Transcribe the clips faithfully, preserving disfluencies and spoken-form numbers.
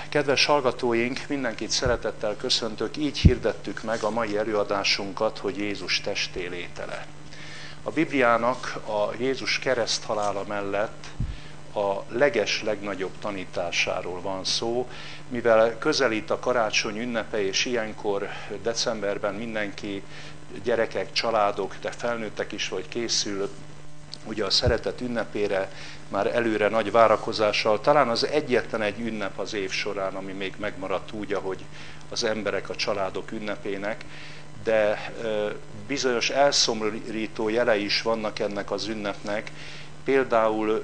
Kedves hallgatóink, mindenkit szeretettel köszöntök, így hirdettük meg a mai előadásunkat, hogy Jézus testélétele. A Bibliának a Jézus kereszthalála mellett a leges legnagyobb tanításáról van szó, mivel közelít a karácsony ünnepe, és ilyenkor decemberben mindenki, gyerekek, családok, de felnőttek is, vagy készül ugye a szeretet ünnepére, már előre nagy várakozással. Talán az egyetlen egy ünnep az év során, ami még megmaradt úgy, ahogy az emberek a családok ünnepének, de bizonyos elszomorító jelei is vannak ennek az ünnepnek. Például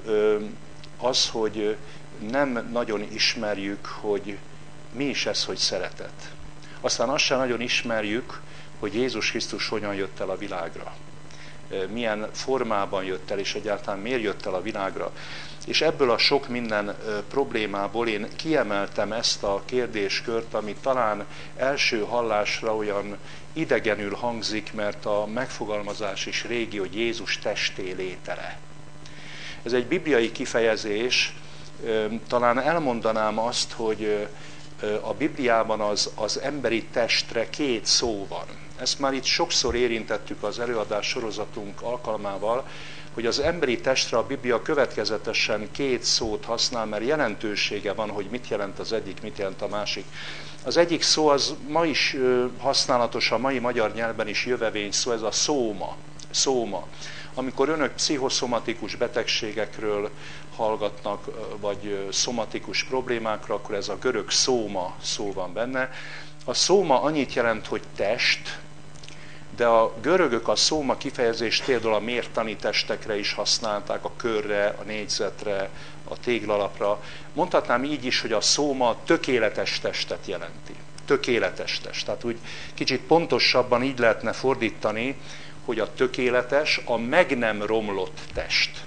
az, hogy nem nagyon ismerjük, hogy mi is ez, hogy szeretet. Aztán azt sem nagyon ismerjük, hogy Jézus Krisztus hogyan jött el a világra. Milyen formában jött el, és egyáltalán miért jött el a világra. És ebből a sok minden problémából én kiemeltem ezt a kérdéskört, ami talán első hallásra olyan idegenül hangzik, mert a megfogalmazás is régi, hogy Jézus testélétele. Ez egy bibliai kifejezés, talán elmondanám azt, hogy a Bibliában az, az emberi testre két szó van. Ezt már itt sokszor érintettük az előadás sorozatunk alkalmával, hogy az emberi testre a Biblia következetesen két szót használ, mert jelentősége van, hogy mit jelent az egyik, mit jelent a másik. Az egyik szó az ma is használatos, a mai magyar nyelvben is jövevény szó, ez a szóma. szóma. Amikor önök pszichoszomatikus betegségekről hallgatnak, vagy szomatikus problémákra, akkor ez a görög szóma szó van benne. A szóma annyit jelent, hogy test, de a görögök a szóma kifejezést például a mértani testekre is használták, a körre, a négyzetre, a téglalapra. Mondhatnám így is, hogy a szóma tökéletes testet jelenti. Tökéletes test. Tehát úgy kicsit pontosabban így lehetne fordítani, hogy a tökéletes, a meg nem romlott test.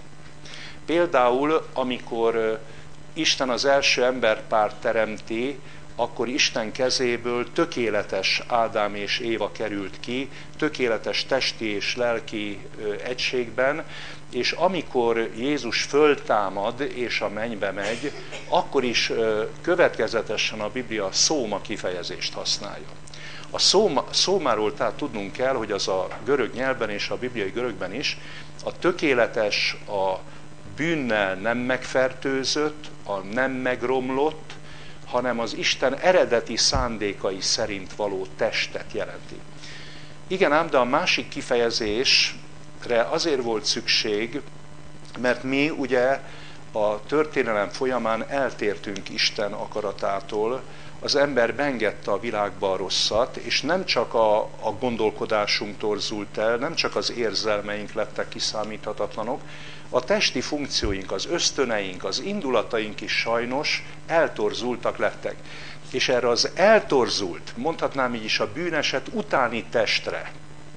Például, amikor Isten az első emberpárt teremti, akkor Isten kezéből tökéletes Ádám és Éva került ki, tökéletes testi és lelki egységben, és amikor Jézus föltámad és a mennybe megy, akkor is következetesen a Biblia szóma kifejezést használja. A szóma, szómáról tehát tudnunk kell, hogy az a görög nyelvben és a bibliai görögben is a tökéletes, a bűnnel nem megfertőzött, a nem megromlott, hanem az Isten eredeti szándékai szerint való testet jelenti. Igen ám, de a másik kifejezésre azért volt szükség, mert mi ugye a történelem folyamán eltértünk Isten akaratától, az ember beengedte a világba a rosszat, és nem csak a, a gondolkodásunk torzult el, nem csak az érzelmeink lettek kiszámíthatatlanok, a testi funkcióink, az ösztöneink, az indulataink is sajnos eltorzultak lettek. És erre az eltorzult, mondhatnám így is, a bűneset utáni testre,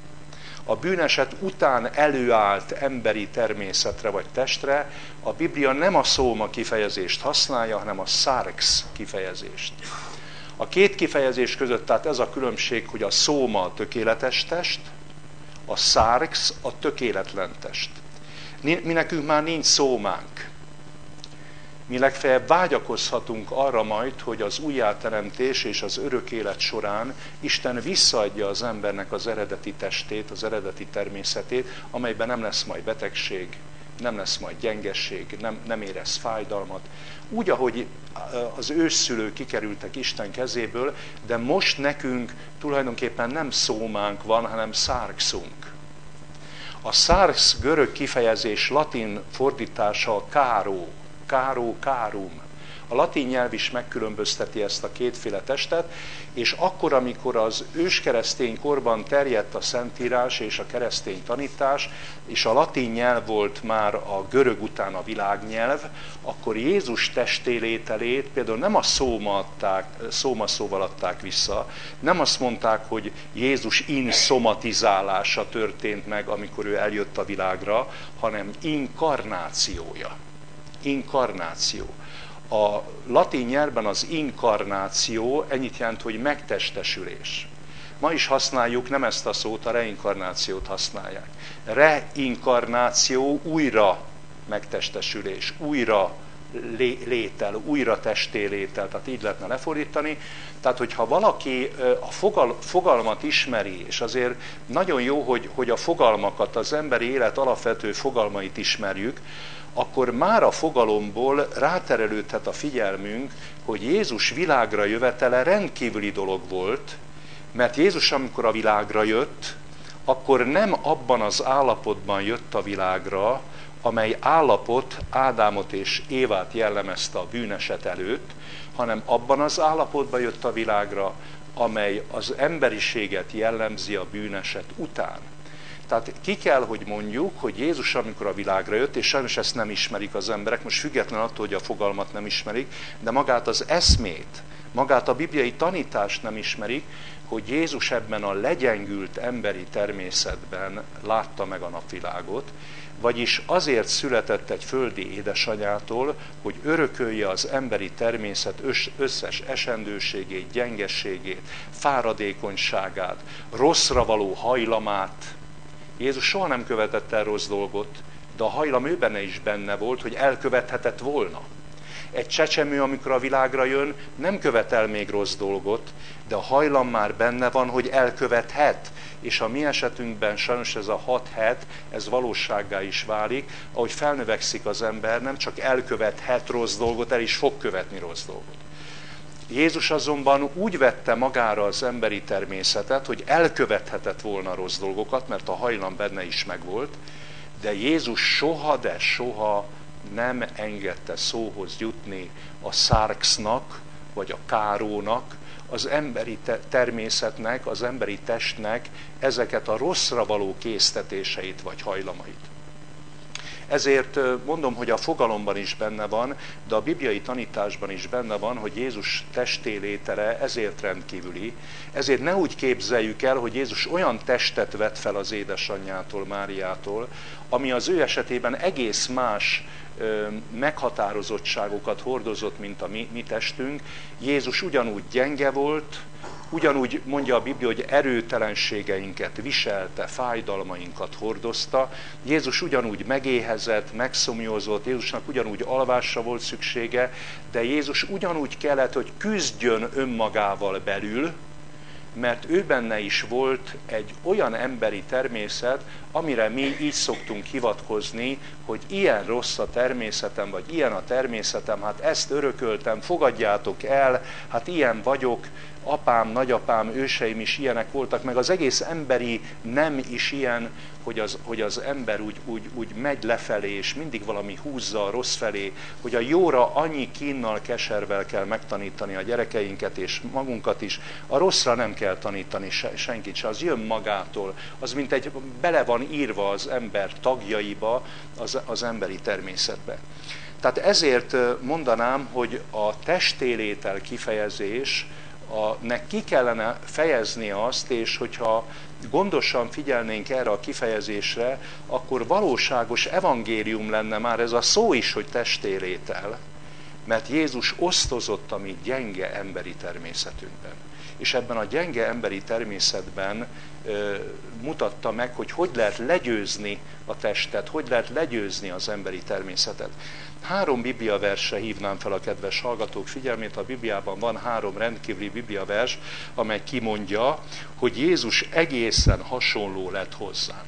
a bűneset után előállt emberi természetre vagy testre, a Biblia nem a szóma kifejezést használja, hanem a szárx kifejezést. A két kifejezés között tehát ez a különbség, hogy a szóma a tökéletes test, a szárx a tökéletlen test. Mi nekünk már nincs szómánk. Mi legfeljebb vágyakozhatunk arra majd, hogy az újjáteremtés és az örök élet során Isten visszaadja az embernek az eredeti testét, az eredeti természetét, amelyben nem lesz majd betegség, nem lesz majd gyengesség, nem, nem érez fájdalmat. Úgy, ahogy az ősszülők kikerültek Isten kezéből, de most nekünk tulajdonképpen nem szómánk van, hanem szárxunk. A szárx görög kifejezés latin fordítása a káró, káró, kárum. A latin nyelv is megkülönbözteti ezt a kétféle testet, és akkor, amikor az őskeresztény korban terjedt a Szentírás és a keresztény tanítás, és a latin nyelv volt már a görög után a világnyelv, akkor Jézus testélételét például nem a szóma, adták, szóma szóval adták vissza, nem azt mondták, hogy Jézus inszomatizálása történt meg, amikor ő eljött a világra, hanem inkarnációja. Inkarnáció. A latin nyelvben az inkarnáció ennyit jelent, hogy megtestesülés. Ma is használjuk, nem ezt a szót, a reinkarnációt használják. Reinkarnáció, újra megtestesülés, újra létel, újra testélétel, tehát így lehetne lefordítani. Tehát, hogyha valaki a fogal, fogalmat ismeri, és azért nagyon jó, hogy, hogy a fogalmakat, az emberi élet alapvető fogalmait ismerjük, akkor már a fogalomból ráterelődhet a figyelmünk, hogy Jézus világra jövetele rendkívüli dolog volt, mert Jézus, amikor a világra jött, akkor nem abban az állapotban jött a világra, amely állapot Ádámot és Évát jellemezte a bűneset előtt, hanem abban az állapotban jött a világra, amely az emberiséget jellemzi a bűneset után. Tehát ki kell, hogy mondjuk, hogy Jézus, amikor a világra jött, és sajnos ezt nem ismerik az emberek, most független attól, hogy a fogalmat nem ismerik, de magát az eszmét, magát a bibliai tanítást nem ismerik, hogy Jézus ebben a legyengült emberi természetben látta meg a napvilágot, vagyis azért született egy földi édesanyától, hogy örökölje az emberi természet összes esendőségét, gyengességét, fáradékonyságát, rosszra való hajlamát. Jézus soha nem követett el rossz dolgot, de a hajlam ő benne is benne volt, hogy elkövethetett volna. Egy csecsemő, amikor a világra jön, nem követel még rossz dolgot, de a hajlam már benne van, hogy elkövethet. És a mi esetünkben sajnos ez a hat het, ez valósággá is válik, ahogy felnövekszik az ember, nem csak elkövethet rossz dolgot, el is fog követni rossz dolgot. Jézus azonban úgy vette magára az emberi természetet, hogy elkövethetett volna rossz dolgokat, mert a hajlam benne is megvolt, de Jézus soha, de soha nem engedte szóhoz jutni a szárksznak, vagy a kárónak, az emberi természetnek, az emberi testnek ezeket a rosszra való késztetéseit vagy hajlamait. Ezért mondom, hogy a fogalomban is benne van, de a bibliai tanításban is benne van, hogy Jézus testélétele ezért rendkívüli. Ezért ne úgy képzeljük el, hogy Jézus olyan testet vett fel az édesanyjától, Máriától, ami az ő esetében egész más meghatározottságokat hordozott, mint a mi, mi testünk. Jézus ugyanúgy gyenge volt, ugyanúgy mondja a Biblia, hogy erőtelenségeinket viselte, fájdalmainkat hordozta. Jézus ugyanúgy megéhezett, megszomjózott, Jézusnak ugyanúgy alvásra volt szüksége, de Jézus ugyanúgy kellett, hogy küzdjön önmagával belül, mert ő benne is volt egy olyan emberi természet, amire mi így szoktunk hivatkozni, hogy ilyen rossz a természetem, vagy ilyen a természetem, hát ezt örököltem, fogadjátok el, hát ilyen vagyok, apám, nagyapám, őseim is ilyenek voltak, meg az egész emberi nem is ilyen, hogy az, hogy az ember úgy, úgy, úgy megy lefelé, és mindig valami húzza a rossz felé, hogy a jóra annyi kínnal, keservel kell megtanítani a gyerekeinket és magunkat is, a rosszra nem kell tanítani se, senkit se, az jön magától, az mint egy bele van írva az ember tagjaiba, az, az emberi természetbe. Tehát ezért mondanám, hogy a testélétel kifejezés, a, nek ki kellene fejezni azt, és hogyha gondosan figyelnénk erre a kifejezésre, akkor valóságos evangélium lenne már ez a szó is, hogy testélétel, mert Jézus osztozott a mi gyenge emberi természetünkben. És ebben a gyenge emberi természetben ö, mutatta meg, hogy hogy lehet legyőzni a testet, hogy lehet legyőzni az emberi természetet. Három bibliaversre hívnám fel a kedves hallgatók figyelmét. A Bibliában van három rendkívüli bibliavers, amely kimondja, hogy Jézus egészen hasonló lett hozzánk.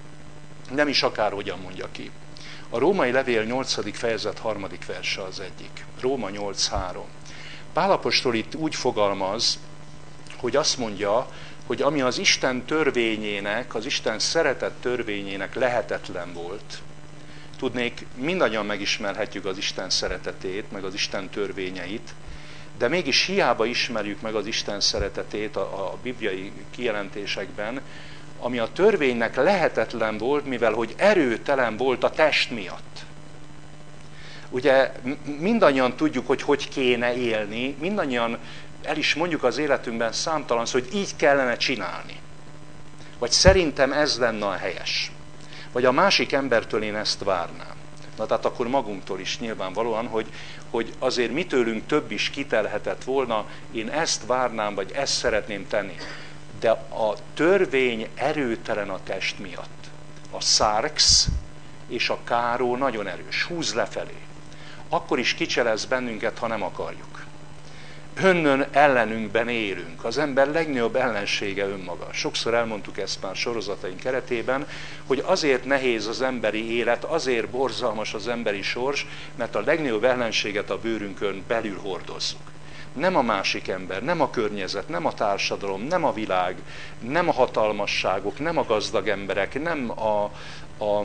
Nem is akárhogyan mondja ki. A római levél nyolcadik fejezet harmadik verse az egyik. Róma nyolc három. Pál apostol itt úgy fogalmaz, hogy azt mondja, hogy ami az Isten törvényének, az Isten szeretet törvényének lehetetlen volt, tudnék, mindannyian megismerhetjük az Isten szeretetét, meg az Isten törvényeit, de mégis hiába ismerjük meg az Isten szeretetét a, a bibliai kijelentésekben, ami a törvénynek lehetetlen volt, mivel hogy erőtelen volt a test miatt. Ugye mindannyian tudjuk, hogy hogy kéne élni, mindannyian el is mondjuk az életünkben számtalan szó, hogy így kellene csinálni. Vagy szerintem ez lenne a helyes. Vagy a másik embertől én ezt várnám. Na tehát akkor magunktól is nyilvánvalóan, hogy, hogy azért mitőlünk több is kitelhetett volna, én ezt várnám, vagy ezt szeretném tenni. De a törvény erőtelen a test miatt. A szárksz és a káró nagyon erős, húz lefelé. akkor is kicselez bennünket, ha nem akarjuk. Önnön ellenünkben élünk. Az ember legnagyobb ellensége önmaga. Sokszor elmondtuk ezt már sorozataink keretében, hogy azért nehéz az emberi élet, azért borzalmas az emberi sors, mert a legnagyobb ellenséget a bőrünkön belül hordozzuk. Nem a másik ember, nem a környezet, nem a társadalom, nem a világ, nem a hatalmasságok, nem a gazdag emberek, nem a, a,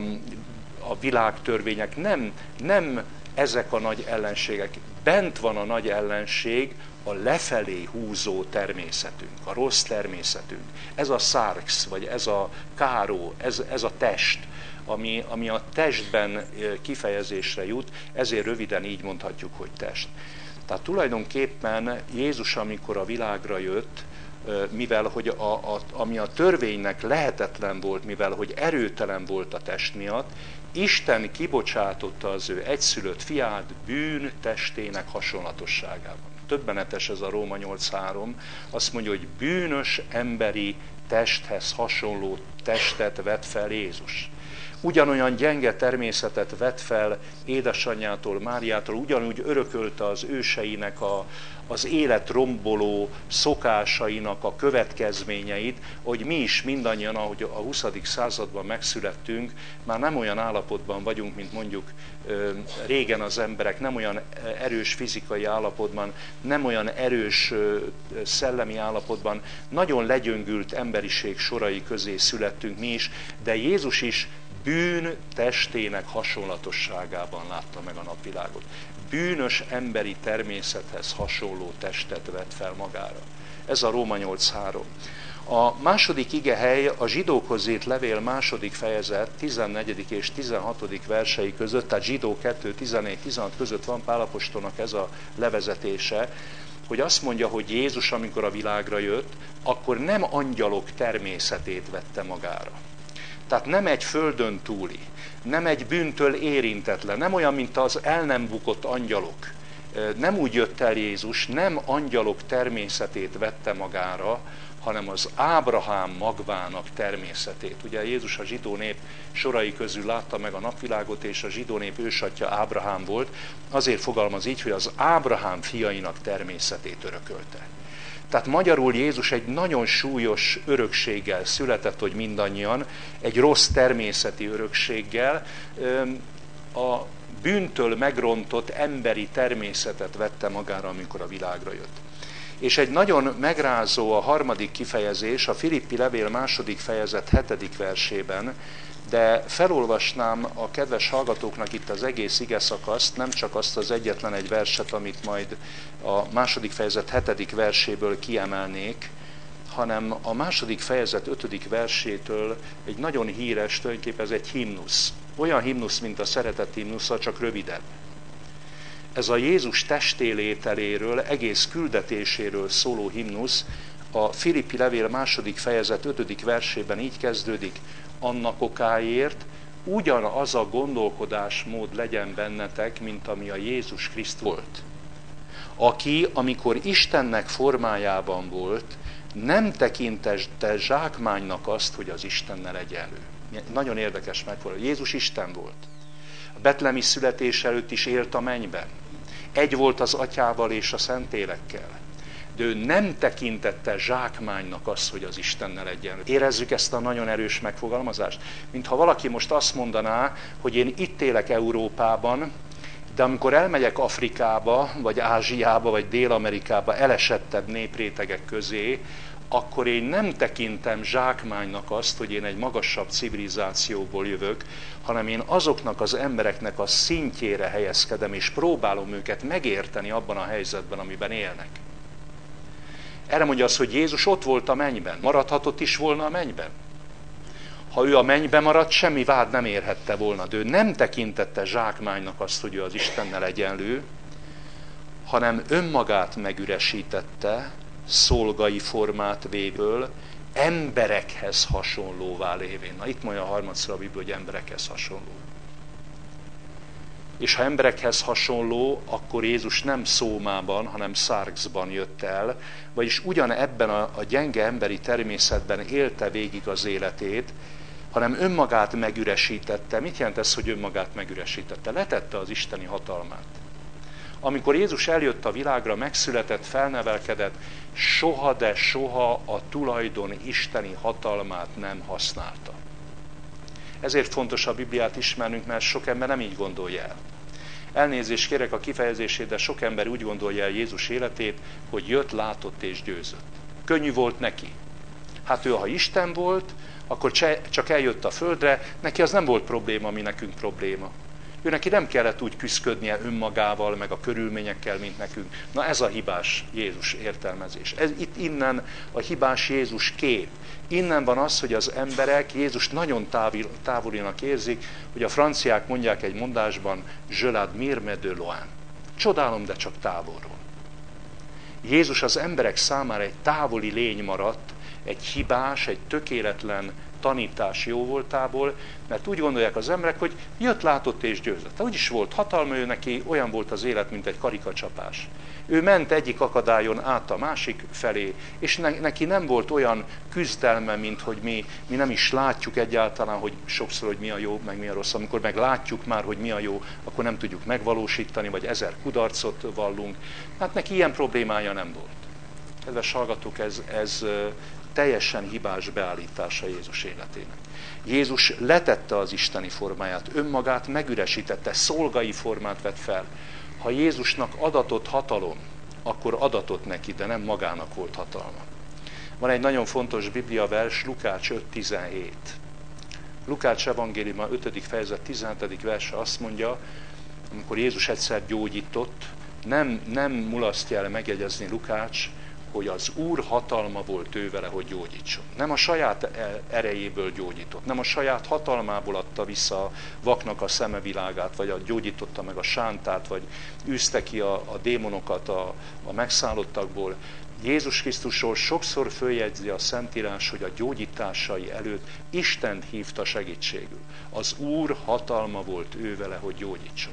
a világtörvények, nem, nem ezek a nagy ellenségek. Bent van a nagy ellenség, a lefelé húzó természetünk, a rossz természetünk. Ez a szárx, vagy ez a káró, ez, ez a test, ami, ami a testben kifejezésre jut, ezért röviden így mondhatjuk, hogy test. Tehát tulajdonképpen Jézus, amikor a világra jött, mivel hogy a, a, ami a törvénynek lehetetlen volt, mivel hogy erőtelen volt a test miatt, Isten kibocsátotta az ő egyszülött fiát bűn testének hasonlatosságában. Többenetes ez a Róma nyolc három, azt mondja, hogy bűnös emberi testhez hasonló testet vett fel Jézus. Ugyanolyan gyenge természetet vett fel édesanyjától, Máriától, ugyanúgy örökölte az őseinek a, az életromboló szokásainak a következményeit, hogy mi is mindannyian, ahogy a huszadik században megszülettünk, már nem olyan állapotban vagyunk, mint mondjuk régen az emberek, nem olyan erős fizikai állapotban, nem olyan erős szellemi állapotban, nagyon legyöngült emberiség sorai közé születtünk mi is, de Jézus is bűn testének hasonlatosságában látta meg a napvilágot. Bűnös emberi természethez hasonló testet vett fel magára. Ez a Róma nyolc három. A második igehely a Zsidókhoz írt levél második fejezet tizennegyedik és tizenhatodik versei között, tehát Zsidó kettő tizennégy tizenhat között van Pál apostolnak ez a levezetése, hogy azt mondja, hogy Jézus, amikor a világra jött, akkor nem angyalok természetét vette magára. Tehát nem egy földön túli, nem egy bűntől érintetlen, nem olyan, mint az el nem bukott angyalok. Nem úgy jött el Jézus, nem angyalok természetét vette magára, hanem az Ábrahám magvának természetét. Ugye Jézus a zsidó nép sorai közül látta meg a napvilágot, és a zsidó nép ősatja Ábrahám volt, azért fogalmaz így, hogy az Ábrahám fiainak természetét örökölte. Tehát magyarul Jézus egy nagyon súlyos örökséggel született, hogy mindannyian, egy rossz természeti örökséggel, a bűntől megrontott emberi természetet vette magára, amikor a világra jött. És egy nagyon megrázó a harmadik kifejezés, a Filippi levél második fejezet hetedik versében, de felolvasnám a kedves hallgatóknak itt az egész igeszakaszt, nem csak azt az egyetlen egy verset, amit majd a második fejezet hetedik verséből kiemelnék, hanem a második fejezet ötödik versétől egy nagyon híres, tulajdonképpen ez egy himnusz. Olyan himnusz, mint a szeretet himnusza, csak rövidebb. Ez a Jézus testélételéről, egész küldetéséről szóló himnusz a Filippi levél második fejezet ötödik versében így kezdődik: annak okáért ugyanaz a gondolkodásmód legyen bennetek, mint ami a Jézus Krisztus volt. Aki, amikor Istennek formájában volt, nem tekintette zsákmánynak azt, hogy az Istennel egyenlő. Nagyon érdekes megfordulás. Jézus Isten volt. A betlehemi születés előtt is élt a mennyben. Egy volt az atyával és a szentélekkel. De ő nem tekintette zsákmánynak azt, hogy az Istennel egyenlő. Érezzük ezt a nagyon erős megfogalmazást? Mintha valaki most azt mondaná, hogy én itt élek Európában, de amikor elmegyek Afrikába, vagy Ázsiába, vagy Dél-Amerikába elesettebb néprétegek közé, akkor én nem tekintem zsákmánynak azt, hogy én egy magasabb civilizációból jövök, hanem én azoknak az embereknek a szintjére helyezkedem, és próbálom őket megérteni abban a helyzetben, amiben élnek. Erre mondja az, hogy Jézus ott volt a mennyben. Maradhatott is volna a mennyben. Ha ő a mennyben maradt, semmi vád nem érhette volna. De ő nem tekintette zsákmánynak azt, hogy ő az Istennel egyenlő, hanem önmagát megüresítette, szolgai formát vévől, emberekhez hasonlóvá lévén. Na itt mondja a harmadszor a Biblia, hogy emberekhez hasonló. És ha emberekhez hasonló, akkor Jézus nem szómában, hanem szárxban jött el, vagyis ugyan ebben a, a gyenge emberi természetben élte végig az életét, hanem önmagát megüresítette. Mit jelent ez, hogy önmagát megüresítette? Letette az isteni hatalmát. Amikor Jézus eljött a világra, megszületett, felnevelkedett, soha, de soha a tulajdon isteni hatalmát nem használta. Ezért fontos a Bibliát ismernünk, mert sok ember nem így gondolja el. Elnézést kérek a kifejezését, de sok ember úgy gondolja el Jézus életét, hogy jött, látott és győzött. Könnyű volt neki. Hát ő, ha Isten volt, akkor csak eljött a földre, neki az nem volt probléma, ami nekünk probléma. Ő neki nem kellett úgy küszködnie önmagával, meg a körülményekkel, mint nekünk. Na ez a hibás Jézus értelmezés. Ez, itt innen a hibás Jézus kép. Innen van az, hogy az emberek Jézus nagyon távol, távolinak érzik, hogy a franciák mondják egy mondásban, je l'admire mais de loin. Csodálom, de csak távolról. Jézus az emberek számára egy távoli lény maradt, egy hibás, egy tökéletlen tanítás jóvoltából, mert úgy gondolják az emberek, hogy jött, látott és győzött. Úgy is volt hatalma, ő neki olyan volt az élet, mint egy karikacsapás. Ő ment egyik akadályon át a másik felé, és neki nem volt olyan küzdelme, mint hogy mi, mi nem is látjuk egyáltalán, hogy sokszor, hogy mi a jó, meg mi a rossz. Amikor meg látjuk már, hogy mi a jó, akkor nem tudjuk megvalósítani, vagy ezer kudarcot vallunk. Hát neki ilyen problémája nem volt. Kedves hallgatók, ez, ez teljesen hibás beállítása Jézus életének. Jézus letette az isteni formáját, önmagát megüresítette, szolgai formát vett fel. Ha Jézusnak adatott hatalom, akkor adatott neki, de nem magának volt hatalma. Van egy nagyon fontos bibliavers, Lukács öt tizenhét. Lukács evangéliuma ötödik fejezet tizenhetedik verse azt mondja, amikor Jézus egyszer gyógyított, nem, nem mulasztja el megjegyezni Lukács, hogy az Úr hatalma volt ő vele, hogy gyógyítson. Nem a saját erejéből gyógyított, nem a saját hatalmából adta vissza a vaknak a szemevilágát, vagy a gyógyította meg a sántát, vagy űzte ki a, a démonokat a, a megszállottakból. Jézus Krisztusról sokszor följegyzi a Szentírás, hogy a gyógyításai előtt Istent hívta segítségül. Az Úr hatalma volt ő vele, hogy gyógyítson.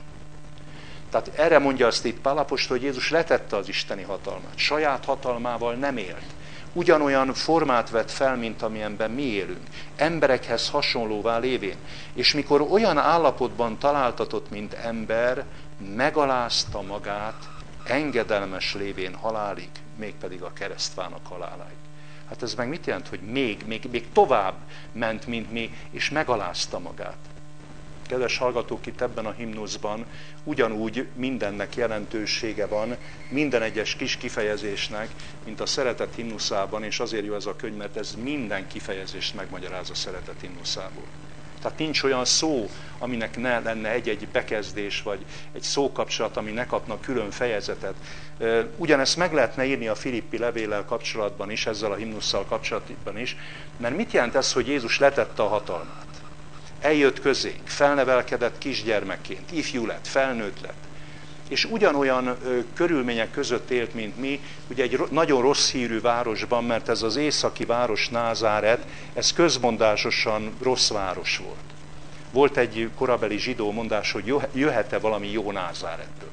Tehát erre mondja azt itt Pál apostol, hogy Jézus letette az isteni hatalmát. Saját hatalmával nem élt. Ugyanolyan formát vett fel, mint amilyenben mi élünk. Emberekhez hasonlóvá lévén. És mikor olyan állapotban találtatott, mint ember, megalázta magát, engedelmes lévén halálig, mégpedig a keresztvának haláláig. Hát ez meg mit jelent, hogy még, még, még tovább ment, mint mi, és megalázta magát. Kedves hallgatók, itt ebben a himnuszban ugyanúgy mindennek jelentősége van, minden egyes kis kifejezésnek, mint a szeretet himnuszában, és azért jó ez a könyv, mert ez minden kifejezést megmagyaráz a szeretet himnuszából. Tehát nincs olyan szó, aminek ne lenne egy-egy bekezdés, vagy egy szókapcsolat, ami ne kapna külön fejezetet. Ugyanezt meg lehetne írni a Filippi levéllel kapcsolatban is, ezzel a himnusszal kapcsolatban is, mert mit jelent ez, hogy Jézus letette a hatalmát? Eljött közénk, felnevelkedett kisgyermekként, ifjú lett, felnőtt lett, és ugyanolyan ö, körülmények között élt, mint mi, ugye egy nagyon rossz hírű városban, mert ez az északi város Názáret, ez közmondásosan rossz város volt. Volt egy korabeli zsidó mondás, hogy jöhet-e valami jó Názáretből.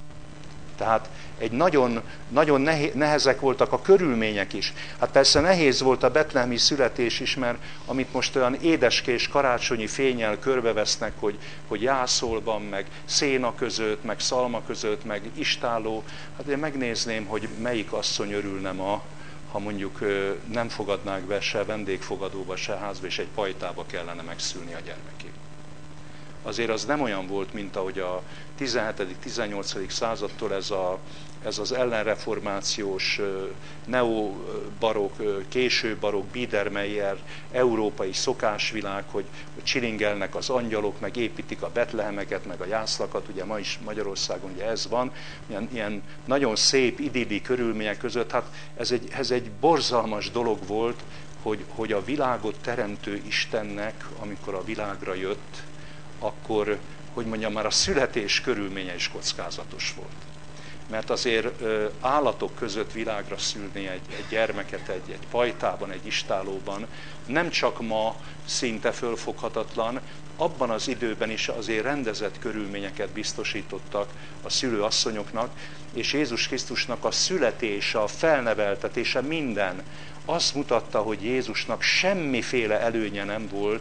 Tehát egy nagyon, nagyon nehezek voltak a körülmények is. Hát persze nehéz volt a betlehemi születés is, mert amit most olyan édeskés karácsonyi fénnyel körbevesznek, hogy, hogy jászolban, meg széna között, meg szalma között, meg istálló, hát én megnézném, hogy melyik asszony örülne ma, ha mondjuk nem fogadnák be se vendégfogadóba, se házba, és egy pajtába kellene megszülni a gyermekét. Azért az nem olyan volt, mint ahogy a tizenhetedik-tizennyolcadik századtól ez, a, ez az ellenreformációs, neobarok, későbarok, Biedermeier, európai szokásvilág, hogy csilingelnek az angyalok, meg építik a betlehemeket, meg a jászlakat, ugye ma is Magyarországon ugye ez van, ilyen, ilyen nagyon szép, idilli körülmények között, hát ez egy, ez egy borzalmas dolog volt, hogy, hogy a világot teremtő Istennek, amikor a világra jött, akkor, hogy mondjam, már a születés körülménye is kockázatos volt. Mert azért ö, állatok között világra szülni egy, egy gyermeket egy, egy pajtában, egy istállóban nem csak ma szinte fölfoghatatlan, abban az időben is azért rendezett körülményeket biztosítottak a szülőasszonyoknak, és Jézus Krisztusnak a születése, a felneveltetése minden azt mutatta, hogy Jézusnak semmiféle előnye nem volt,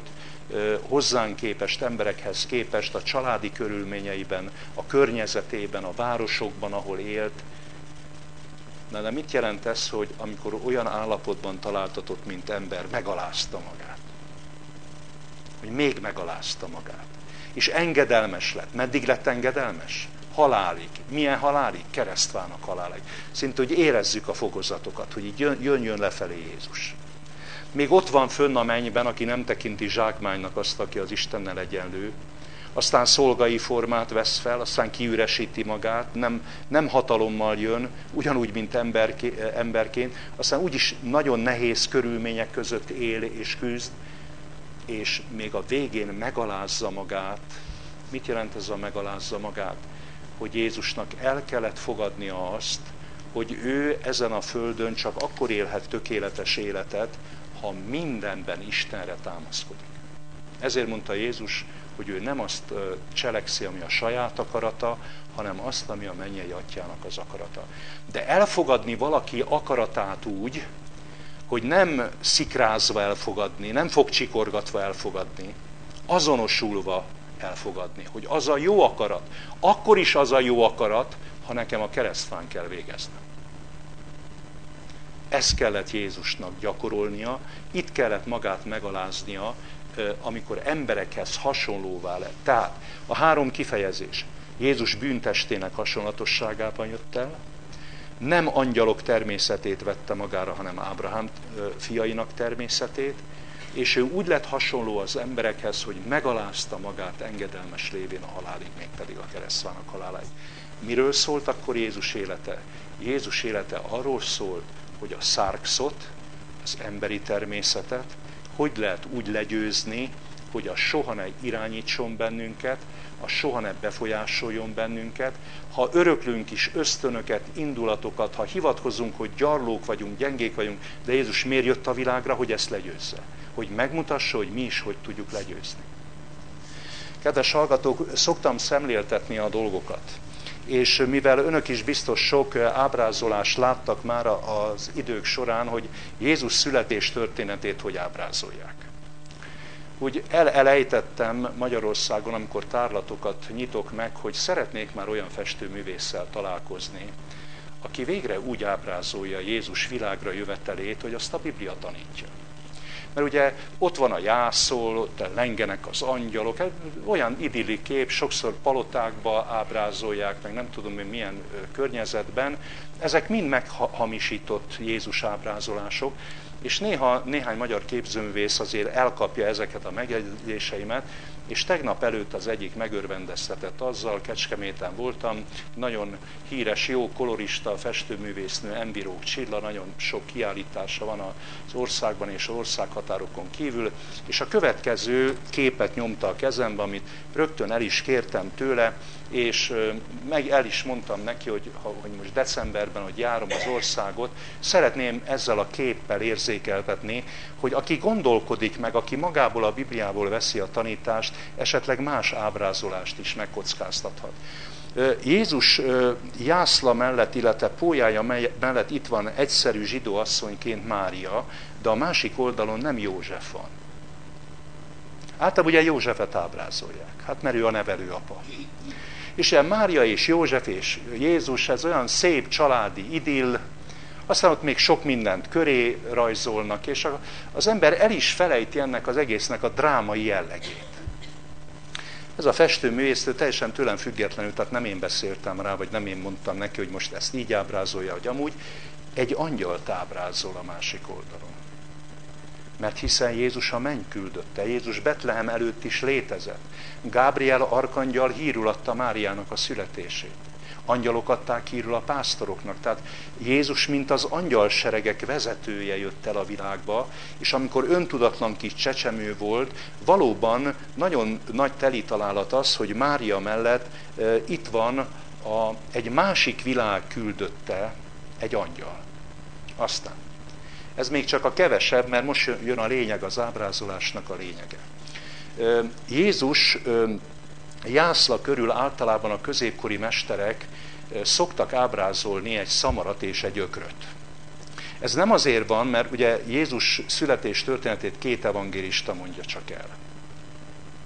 hozzánk képest, emberekhez képest, a családi körülményeiben, a környezetében, a városokban, ahol élt. Na de mit jelent ez, hogy amikor olyan állapotban találtatott, mint ember, megalázta magát? Hogy még megalázta magát. És engedelmes lett. Meddig lett engedelmes? Halálig. Milyen halálig? Keresztvának halálig. Szinte, hogy érezzük a fokozatokat, hogy így jön, jön, jön lefelé Jézus. Még ott van fönn a mennyben, aki nem tekinti zsákmánynak azt, aki az Istennel egyenlő. Aztán szolgai formát vesz fel, aztán kiüresíti magát, nem, nem hatalommal jön, ugyanúgy, mint emberké, emberként. Aztán úgyis nagyon nehéz körülmények között él és küzd, és még a végén megalázza magát. Mit jelent ez a megalázza magát? Hogy Jézusnak el kellett fogadnia azt, hogy ő ezen a földön csak akkor élhet tökéletes életet, ha mindenben Istenre támaszkodik. Ezért mondta Jézus, hogy ő nem azt cselekszi, ami a saját akarata, hanem azt, ami a mennyei atyának az akarata. De elfogadni valaki akaratát úgy, hogy nem szikrázva elfogadni, nem fogcsikorgatva elfogadni, azonosulva elfogadni, hogy az a jó akarat. Akkor is az a jó akarat, ha nekem a keresztfán kell végeznem. Ezt kellett Jézusnak gyakorolnia, itt kellett magát megaláznia, amikor emberekhez hasonlóvá lett. Tehát a három kifejezés. Jézus bűntestének hasonlatosságában jött el, nem angyalok természetét vette magára, hanem Ábrahám fiainak természetét, és ő úgy lett hasonló az emberekhez, hogy megalázta magát engedelmes lévén a halálig, mégpedig a keresztvának haláláig. Miről szólt akkor Jézus élete? Jézus élete arról szólt, hogy a szárkszot, az emberi természetet, hogy lehet úgy legyőzni, hogy a soha ne irányítson bennünket, a soha ne befolyásoljon bennünket, ha öröklünk is ösztönöket, indulatokat, ha hivatkozunk, hogy gyarlók vagyunk, gyengék vagyunk, de Jézus miért jött a világra, hogy ezt legyőzze? Hogy megmutassa, hogy mi is hogy tudjuk legyőzni. Kedves hallgatók, szoktam szemléltetni a dolgokat. És mivel önök is biztos sok ábrázolást láttak már az idők során, hogy Jézus születés történetét hogy ábrázolják. Úgy el, elejtettem Magyarországon, amikor tárlatokat nyitok meg, hogy szeretnék már olyan festőművésszel találkozni, aki végre úgy ábrázolja Jézus világra jövetelét, hogy azt a Biblia tanítja. Mert ugye ott van a jászol, ott lengenek az angyalok, olyan idilli kép, sokszor palotákba ábrázolják, meg nem tudom én milyen környezetben. Ezek mind meghamisított Jézus ábrázolások, és néha néhány magyar képzőművész azért elkapja ezeket a megjegyzéseimet, és tegnap előtt az egyik megörvendeztetett azzal, Kecskeméten voltam, nagyon híres, jó kolorista festőművésznő Embiró Csilla, nagyon sok kiállítása van az országban és országhatárokon kívül, és a következő képet nyomta a kezembe, amit rögtön el is kértem tőle, és meg el is mondtam neki, hogy, hogy most decemberben, hogy járom az országot, szeretném ezzel a képpel érzékeltetni, hogy aki gondolkodik meg, aki magából a Bibliából veszi a tanítást, esetleg más ábrázolást is megkockáztathat. Jézus jászla mellett, illetve pólyája mellett itt van egyszerű zsidó asszonyként Mária, de a másik oldalon nem József van. Általában ugye Józsefet ábrázolják, hát mert ő a nevelőapa. És ilyen Mária és József és Jézus, ez olyan szép családi idill, aztán ott még sok mindent köré rajzolnak, és az ember el is felejti ennek az egésznek a drámai jellegét. Ez a festőművész teljesen tőlem függetlenül, tehát nem én beszéltem rá, vagy nem én mondtam neki, hogy most ezt így ábrázolja, hogy amúgy egy angyalt ábrázol a másik oldalon. Mert hiszen Jézus a menny küldötte, Jézus Betlehem előtt is létezett. Gábriel arkangyal hírül adta Máriának a születését. Angyalok adták hírül a pásztoroknak. Tehát Jézus, mint az angyalseregek vezetője jött el a világba, és amikor öntudatlan kis csecsemő volt, valóban nagyon nagy teli találat az, hogy Mária mellett e, itt van a, egy másik világ küldötte, egy angyal. Aztán. Ez még csak a kevesebb, mert most jön a lényeg, az ábrázolásnak a lényege. Jézus jászla körül általában a középkori mesterek szoktak ábrázolni egy szamarat és egy ökröt. Ez nem azért van, mert ugye Jézus születés történetét két evangélista mondja csak el.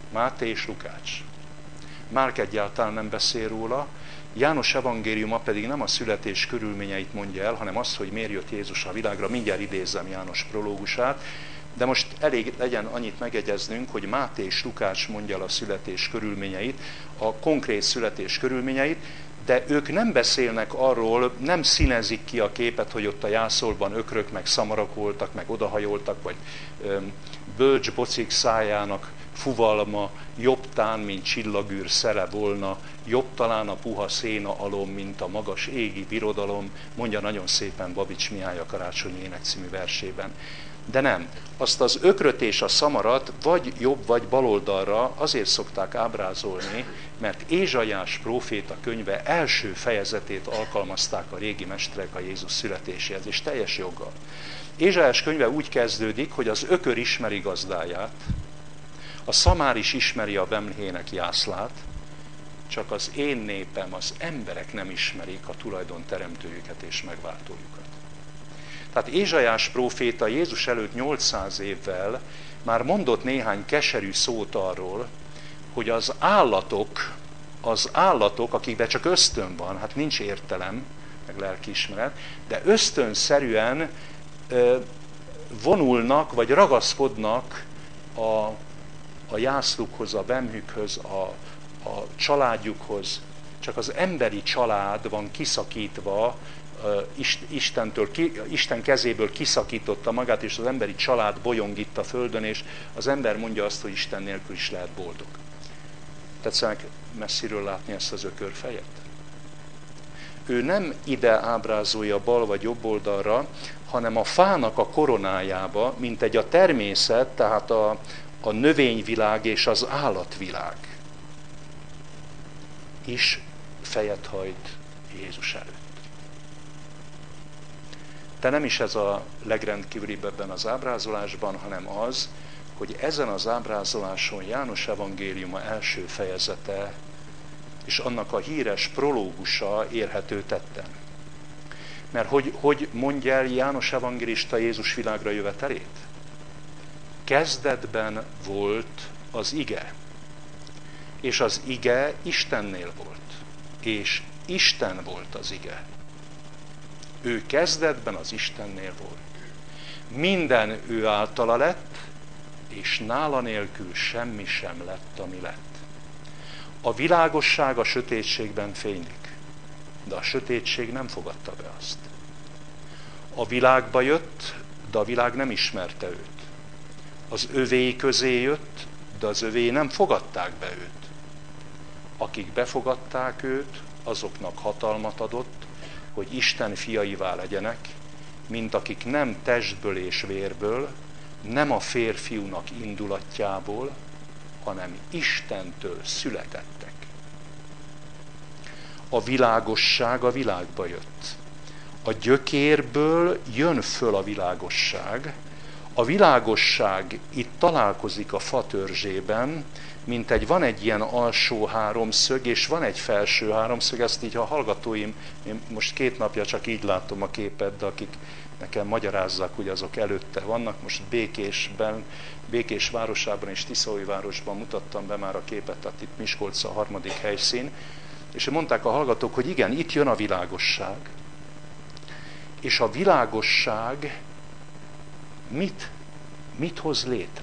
Máté és Lukács. Márk egyáltalán nem beszél róla, János evangéliuma pedig nem a születés körülményeit mondja el, hanem azt, hogy miért jött Jézus a világra. Mindjárt idézzem János prológusát, de most elég legyen annyit megegyeznünk, hogy Máté és Lukács mondja el a születés körülményeit, a konkrét születés körülményeit, de ők nem beszélnek arról, nem színezik ki a képet, hogy ott a jászolban ökrök, meg szamarak voltak, meg odahajoltak, vagy öm, bölcs bocik szájának fuvalma, jobb tán, mint csillagűr szele volna, jobb talán a puha széna alom, mint a magas égi birodalom, mondja nagyon szépen Babics Mihály a Karácsonyi Ének című versében. De nem, azt az ökröt és a szamarat vagy jobb, vagy baloldalra azért szokták ábrázolni, mert Ézsaiás próféta könyve első fejezetét alkalmazták a régi mesterek a Jézus születéséhez, és teljes joggal. Ézsaiás könyve úgy kezdődik, hogy az ökör ismeri gazdáját, a szamár is ismeri a vemhének jászlát, csak az én népem, az emberek nem ismerik a tulajdon teremtőjüket és megváltójukat. Tehát Ézsaiás próféta Jézus előtt nyolcszáz évvel már mondott néhány keserű szót arról, hogy az állatok, az állatok, akikben csak ösztön van, hát nincs értelem, meg lelkiismeret, de ösztönszerűen ö, vonulnak, vagy ragaszkodnak a, a jászlukhoz, a vemhükhöz, a, a családjukhoz. Csak az emberi család van kiszakítva, Istentől, Isten kezéből kiszakította magát, és az emberi család bolyong itt a földön, és az ember mondja azt, hogy Isten nélkül is lehet boldog. Tetszenek messziről látni ezt az ökörfejet? Ő nem ide ábrázolja bal vagy jobb oldalra, hanem a fának a koronájába, mint egy a természet, tehát a, a növényvilág és az állatvilág is fejet hajt Jézus előtt. De nem is ez a legrendkívülibb ebben az ábrázolásban, hanem az, hogy ezen az ábrázoláson János evangéliuma első fejezete és annak a híres prológusa érhető tetten. Mert hogy, hogy mondja el János evangélista Jézus világra jövetelét? Kezdetben volt az ige, és az ige Istennél volt, és Isten volt az ige. Ő kezdetben az Istennél volt. Minden ő általa lett, és nála nélkül semmi sem lett, ami lett. A világosság a sötétségben fénylik, de a sötétség nem fogadta be azt. A világba jött, de a világ nem ismerte őt. Az övéi közé jött, de az övéi nem fogadták be őt. Akik befogadták őt, azoknak hatalmat adott, hogy Isten fiaivá legyenek, mint akik nem testből és vérből, nem a férfiúnak indulatjából, hanem Istentől születettek. A világosság a világba jött. A gyökérből jön föl a világosság. A világosság itt találkozik a fa törzsében, mint egy, van egy ilyen alsó háromszög, és van egy felső háromszög, ezt így a hallgatóim, én most két napja csak így látom a képet, de akik nekem magyarázzák, hogy azok előtte vannak, most Békésben, Békés városában és Tiszaújvárosban mutattam be már a képet, tehát itt Miskolc a harmadik helyszín, és mondták a hallgatók, hogy igen, itt jön a világosság, és a világosság mit, mit hoz létre?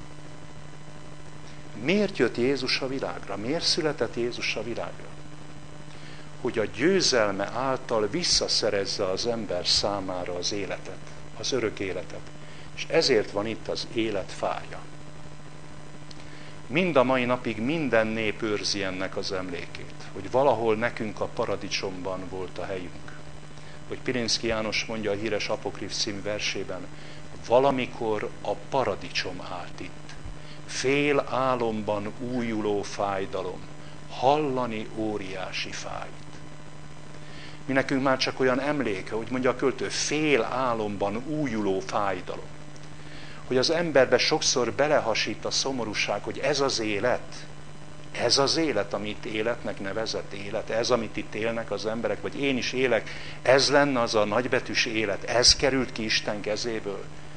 Miért jött Jézus a világra? Miért született Jézus a világra? Hogy a győzelme által visszaszerezze az ember számára az életet, az örök életet. És ezért van itt az élet fája. Mind a mai napig minden nép őrzi ennek az emlékét, hogy valahol nekünk a paradicsomban volt a helyünk. Hogy Pirinszky János mondja a híres Apokrif című versében, valamikor a paradicsom állt itt. Fél álomban újuló fájdalom, hallani óriási fájt. Mi nekünk már csak olyan emléke, hogy mondja a költő, fél álomban újuló fájdalom. Hogy az emberbe sokszor belehasít a szomorúság, hogy ez az élet, ez az élet, amit életnek nevezett élet, ez, amit itt élnek az emberek, vagy én is élek, ez lenne az a nagybetűs élet, ez került ki Isten kezéből.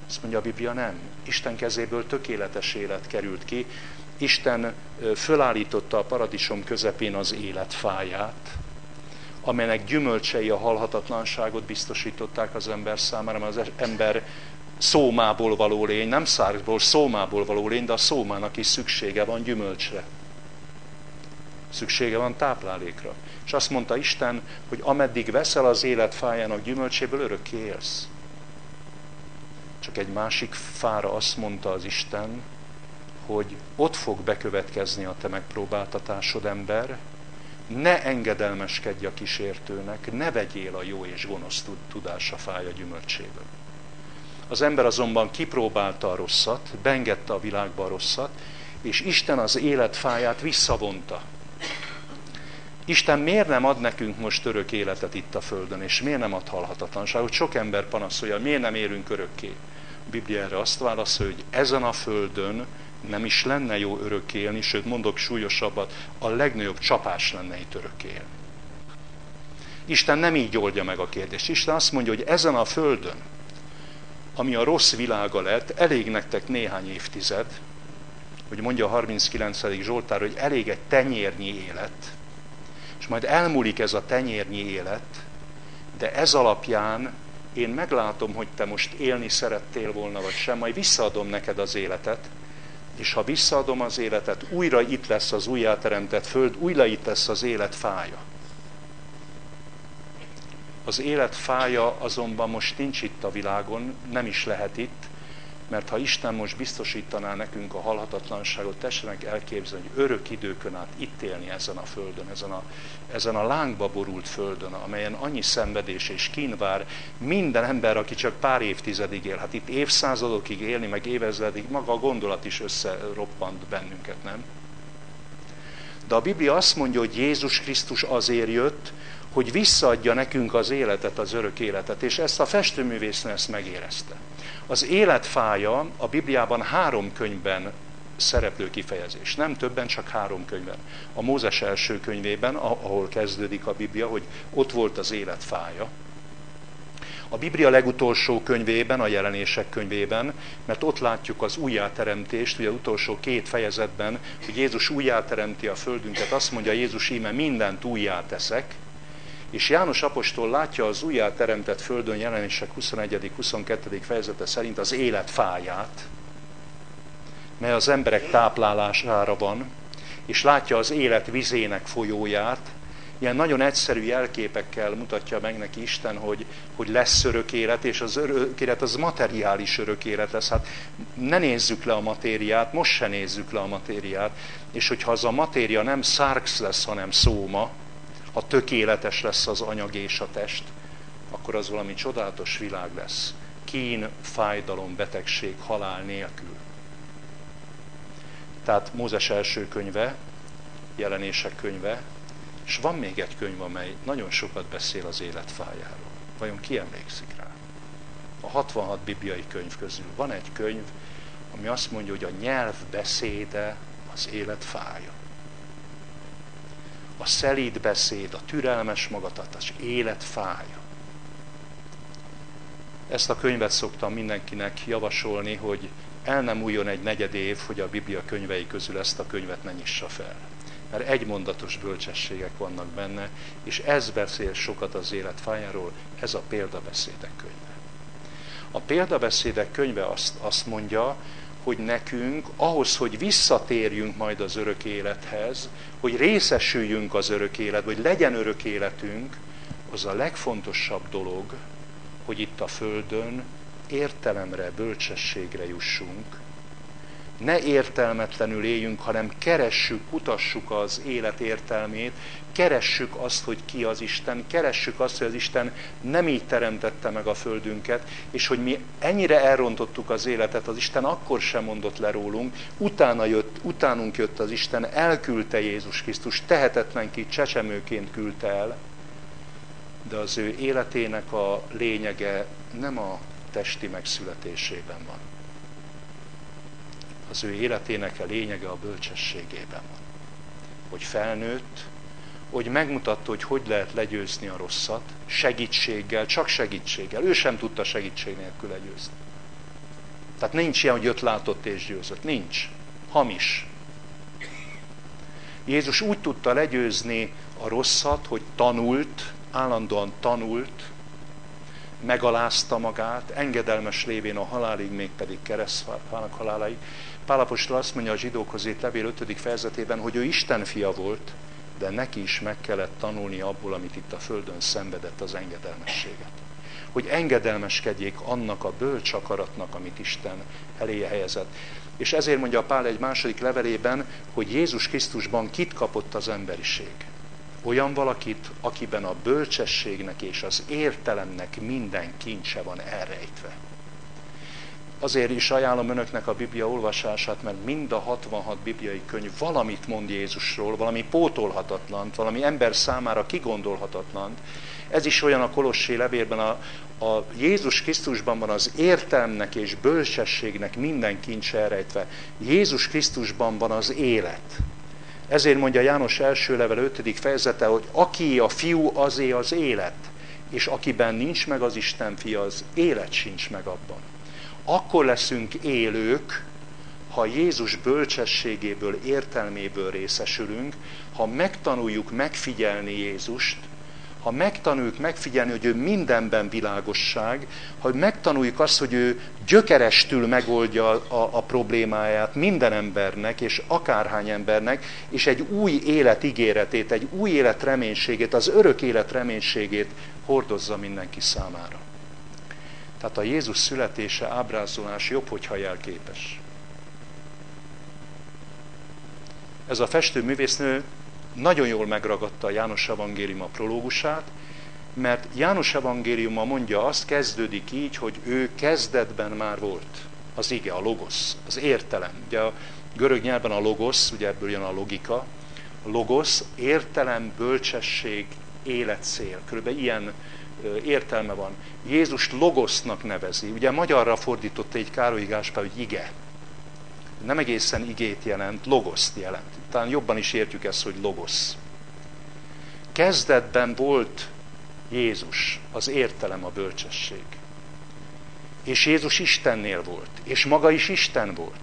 Azt mondja a Biblia, nem. Isten kezéből tökéletes élet került ki. Isten fölállította a paradicsom közepén az életfáját, amelynek gyümölcsei a halhatatlanságot biztosították az ember számára, mert az ember szómából való lény, nem szárból, szómából való lény, de a szómának is szüksége van gyümölcsre. Szüksége van táplálékra. És azt mondta Isten, hogy ameddig veszel az élet fájának gyümölcséből, örökké élsz. Csak egy másik fára azt mondta az Isten, hogy ott fog bekövetkezni a te megpróbáltatásod, ember, ne engedelmeskedj a kísértőnek, ne vegyél a jó és gonosz tudása fája gyümölcséből. Az ember azonban kipróbálta a rosszat, beengedte a világba a rosszat, és Isten az életfáját visszavonta. Isten miért nem ad nekünk most örök életet itt a Földön, és miért nem ad halhatatlanságot? Sok ember panaszolja, miért nem érünk örökké? A Biblia erre azt válaszolja, hogy ezen a Földön nem is lenne jó örökké élni, sőt mondok súlyosabbat, a legnagyobb csapás lenne itt örökké élni. Isten nem így oldja meg a kérdést. Isten azt mondja, hogy ezen a Földön, ami a rossz világa lett, elég nektek néhány évtized, hogy mondja a harminckilencedik Zsoltár, hogy elég egy tenyérnyi élet, és majd elmúlik ez a tenyérnyi élet, de ez alapján én meglátom, hogy te most élni szerettél volna, vagy sem, majd visszaadom neked az életet, és ha visszaadom az életet, újra itt lesz az újjáteremtett föld, újra itt lesz az élet fája. Az élet fája azonban most nincs itt a világon, nem is lehet itt, mert ha Isten most biztosítaná nekünk a halhatatlanságot, tessenek elképzelni, hogy örök időkön át itt élni ezen a földön, ezen a, ezen a lángba borult földön, amelyen annyi szenvedés és kín vár minden ember, aki csak pár évtizedig él. Hát itt évszázadokig élni, meg évezredig, maga a gondolat is összeroppant bennünket, nem? De a Biblia azt mondja, hogy Jézus Krisztus azért jött, hogy visszaadja nekünk az életet, az örök életet, és ezt a festőművésznő ezt megérezte. Az életfája a Bibliában három könyvben szereplő kifejezés. Nem többen, csak három könyvben. A Mózes első könyvében, ahol kezdődik a Biblia, hogy ott volt az életfája. A Biblia legutolsó könyvében, a Jelenések könyvében, mert ott látjuk az újjáteremtést, ugye az utolsó két fejezetben, hogy Jézus újjáteremti a földünket, azt mondja Jézus, íme mindent újjáteszek, és János apostol látja az újjáteremtett földön, Jelenések huszonegyedik huszonkettő fejezete szerint az élet fáját, mely az emberek táplálására van, és látja az élet vizének folyóját. Ilyen nagyon egyszerű jelképekkel mutatja meg neki Isten, hogy, hogy lesz örök élet, és az örök élet az materiális örök élet lesz. Hát ne nézzük le a matériát, most se nézzük le a matériát, és hogyha az a matéria nem szárx lesz, hanem szóma, ha tökéletes lesz az anyag és a test, akkor az valami csodálatos világ lesz. Kín, fájdalom, betegség, halál nélkül. Tehát Mózes első könyve, Jelenések könyve, és van még egy könyv, amely nagyon sokat beszél az életfájáról. Vajon ki emlékszik rá? A hatvanhat bibliai könyv közül van egy könyv, ami azt mondja, hogy a nyelv beszéde az életfája. A szelíd beszéd, a türelmes magatartás, élet fája. Ezt a könyvet szoktam mindenkinek javasolni, hogy el nem újjon egy negyed év, hogy a Biblia könyvei közül ezt a könyvet ne nyissa fel. Mert egymondatos bölcsességek vannak benne, és ez beszél sokat az élet fájáról, ez a példabeszédek könyve. A példabeszédek könyve azt, azt mondja, hogy nekünk ahhoz, hogy visszatérjünk majd az örök élethez, hogy részesüljünk az örök életbe, hogy legyen örök életünk, az a legfontosabb dolog, hogy itt a Földön értelemre, bölcsességre jussunk. Ne értelmetlenül éljünk, hanem keressük, kutassuk az élet értelmét, keressük azt, hogy ki az Isten, keressük azt, hogy az Isten nem így teremtette meg a földünket, és hogy mi ennyire elrontottuk az életet, az Isten akkor sem mondott le rólunk, utána jött, utánunk jött az Isten, elküldte Jézus Krisztus, tehetetlenként, csecsemőként küldte el, de az ő életének a lényege nem a testi megszületésében van. Az ő életének a lényege a bölcsességében van. Hogy felnőtt, hogy megmutatta, hogy hogy lehet legyőzni a rosszat, segítséggel, csak segítséggel. Ő sem tudta segítség nélkül legyőzni. Tehát nincs ilyen, hogy öt látott és győzött. Nincs. Hamis. Jézus úgy tudta legyőzni a rosszat, hogy tanult, állandóan tanult, megalázta magát, engedelmes lévén a halálig, mégpedig keresztfának haláláig. Pál apostol azt mondja a zsidókhoz írt levél ötödik fejezetében, hogy ő Isten fia volt, de neki is meg kellett tanulni abból, amit itt a földön szenvedett, az engedelmességet. Hogy engedelmeskedjék annak a bölcs akaratnak, amit Isten eléje helyezett. És ezért mondja Pál egy második levelében, hogy Jézus Krisztusban kit kapott az emberiség. Olyan valakit, akiben a bölcsességnek és az értelemnek minden kincse van elrejtve. Azért is ajánlom önöknek a Biblia olvasását, mert mind a hatvanhat bibliai könyv valamit mond Jézusról, valami pótolhatatlant, valami ember számára kigondolhatatlant. Ez is olyan a Kolossé levélben, a, a Jézus Krisztusban van az értelmnek és bölcsességnek minden kincse elrejtve. Jézus Krisztusban van az élet. Ezért mondja János első level ötödik fejezete, hogy aki a fiú, azé az élet, és akiben nincs meg az Isten fia, az élet sincs meg abban. Akkor leszünk élők, ha Jézus bölcsességéből, értelméből részesülünk, ha megtanuljuk megfigyelni Jézust, ha megtanuljuk megfigyelni, hogy ő mindenben világosság, ha megtanuljuk azt, hogy ő gyökerestül megoldja a, a problémáját minden embernek, és akárhány embernek, és egy új élet ígéretét, egy új élet reménységét, az örök élet reménységét hordozza mindenki számára. Tehát a Jézus születése, ábrázolás jobb, hogyha jelképes. Ez a festőművésznő nagyon jól megragadta a János evangéliuma prológusát, mert János evangéliuma mondja, azt kezdődik így, hogy ő kezdetben már volt. Az ige, a logosz, az értelem. Ugye a görög nyelven a logosz, ugye ebből jön a logika. A logosz, értelem, bölcsesség, életcél. Körülbelül ilyen értelme van. Jézus logosznak nevezi. Ugye magyarra fordította egy Károly Gáspár, hogy ige. Nem egészen igét jelent, logoszt jelent. Talán jobban is értjük ezt, hogy logosz. Kezdetben volt Jézus, az értelem, a bölcsesség. És Jézus Istennél volt, és maga is Isten volt.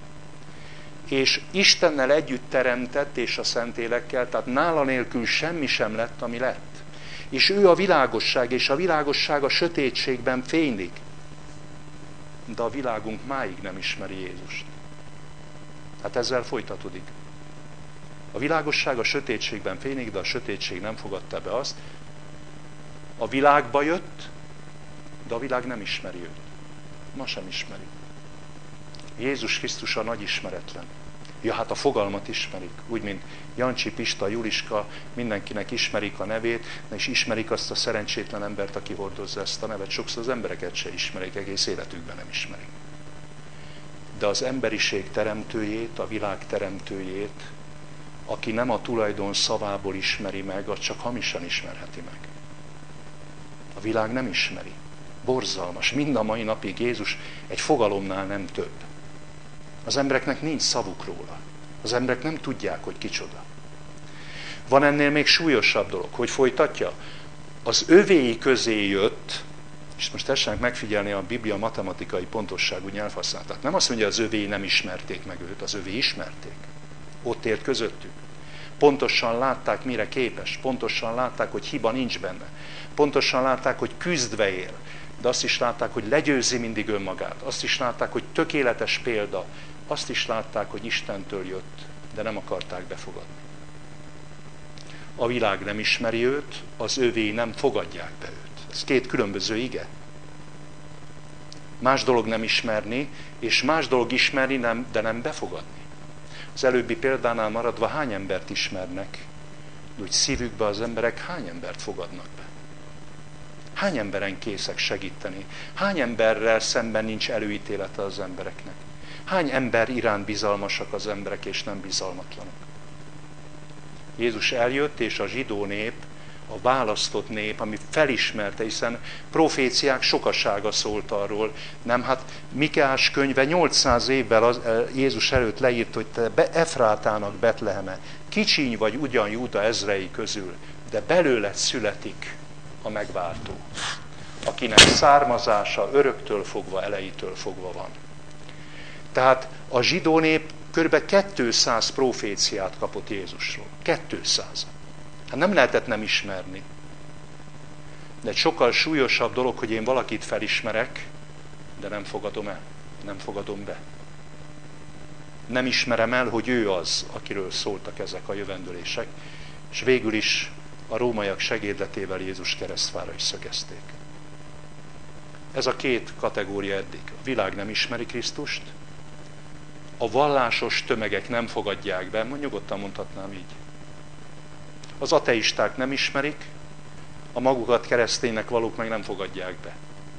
És Istennel együtt teremtett, és a Szentélekkel, tehát nála nélkül semmi sem lett, ami lett. És ő a világosság, és a világosság a sötétségben fénylik. De a világunk máig nem ismeri Jézust. Hát ezzel folytatódik. A világosság a sötétségben fénylik, de a sötétség nem fogadta be azt. A világba jött, de a világ nem ismeri őt. Ma sem ismeri. Jézus Krisztus a nagy ismeretlen. Ja, hát a fogalmat ismerik. Úgy, mint Jancsi, Pista, Juliska, mindenkinek ismerik a nevét, és ismerik azt a szerencsétlen embert, aki hordozza ezt a nevet. Sokszor az embereket se ismerik, egész életükben nem ismerik. De az emberiség teremtőjét, a világ teremtőjét, aki nem a tulajdon szavából ismeri meg, az csak hamisan ismerheti meg. A világ nem ismeri. Borzalmas. Mind a mai napig Jézus egy fogalomnál nem több. Az embereknek nincs szavuk róla. Az emberek nem tudják, hogy kicsoda. Van ennél még súlyosabb dolog, hogy folytatja. Az övéi közé jött, és most tessenek megfigyelni a Biblia matematikai pontosságú nyelvhasználatát. Nem azt mondja, az övéi nem ismerték meg őt, az övéi ismerték. Ott élt közöttük. Pontosan látták, mire képes. Pontosan látták, hogy hiba nincs benne. Pontosan látták, hogy küzdve él. De azt is látták, hogy legyőzi mindig önmagát. Azt is látták, hogy tökéletes példa. Azt is látták, hogy Istentől jött, de nem akarták befogadni. A világ nem ismeri őt, az övé nem fogadják be őt. Ez két különböző ige. Más dolog nem ismerni, és más dolog ismerni, nem, de nem befogadni. Az előbbi példánál maradva hány embert ismernek, de úgy szívükbe az emberek hány embert fogadnak be? Hány emberen készek segíteni? Hány emberrel szemben nincs előítélete az embereknek? Hány ember iránt bizalmasak az emberek, és nem bizalmatlanok? Jézus eljött, és a zsidó nép, a választott nép, ami felismerte, hiszen proféciák sokasága szólt arról. Nem, hát Mikeás könyve nyolcszáz évvel az, Jézus előtt leírt, hogy te be, Efrátának Betleheme, kicsiny vagy ugyan Júda ezrei közül, de belőled születik a megváltó, akinek származása öröktől fogva, elejétől fogva van. Tehát a zsidó nép kb. kétszáz proféciát kapott Jézusról. kétszáz. Hát nem lehetett nem ismerni. De egy sokkal súlyosabb dolog, hogy én valakit felismerek, de nem fogadom el, nem fogadom be. Nem ismerem el, hogy ő az, akiről szóltak ezek a jövendőlések, és végül is a rómaiak segédletével Jézus keresztfára is szögezték. Ez a két kategória eddig. A világ nem ismeri Krisztust, a vallásos tömegek nem fogadják be, nyugodtan mondhatnám így. Az ateisták nem ismerik, a magukat kereszténynek valók meg nem fogadják be.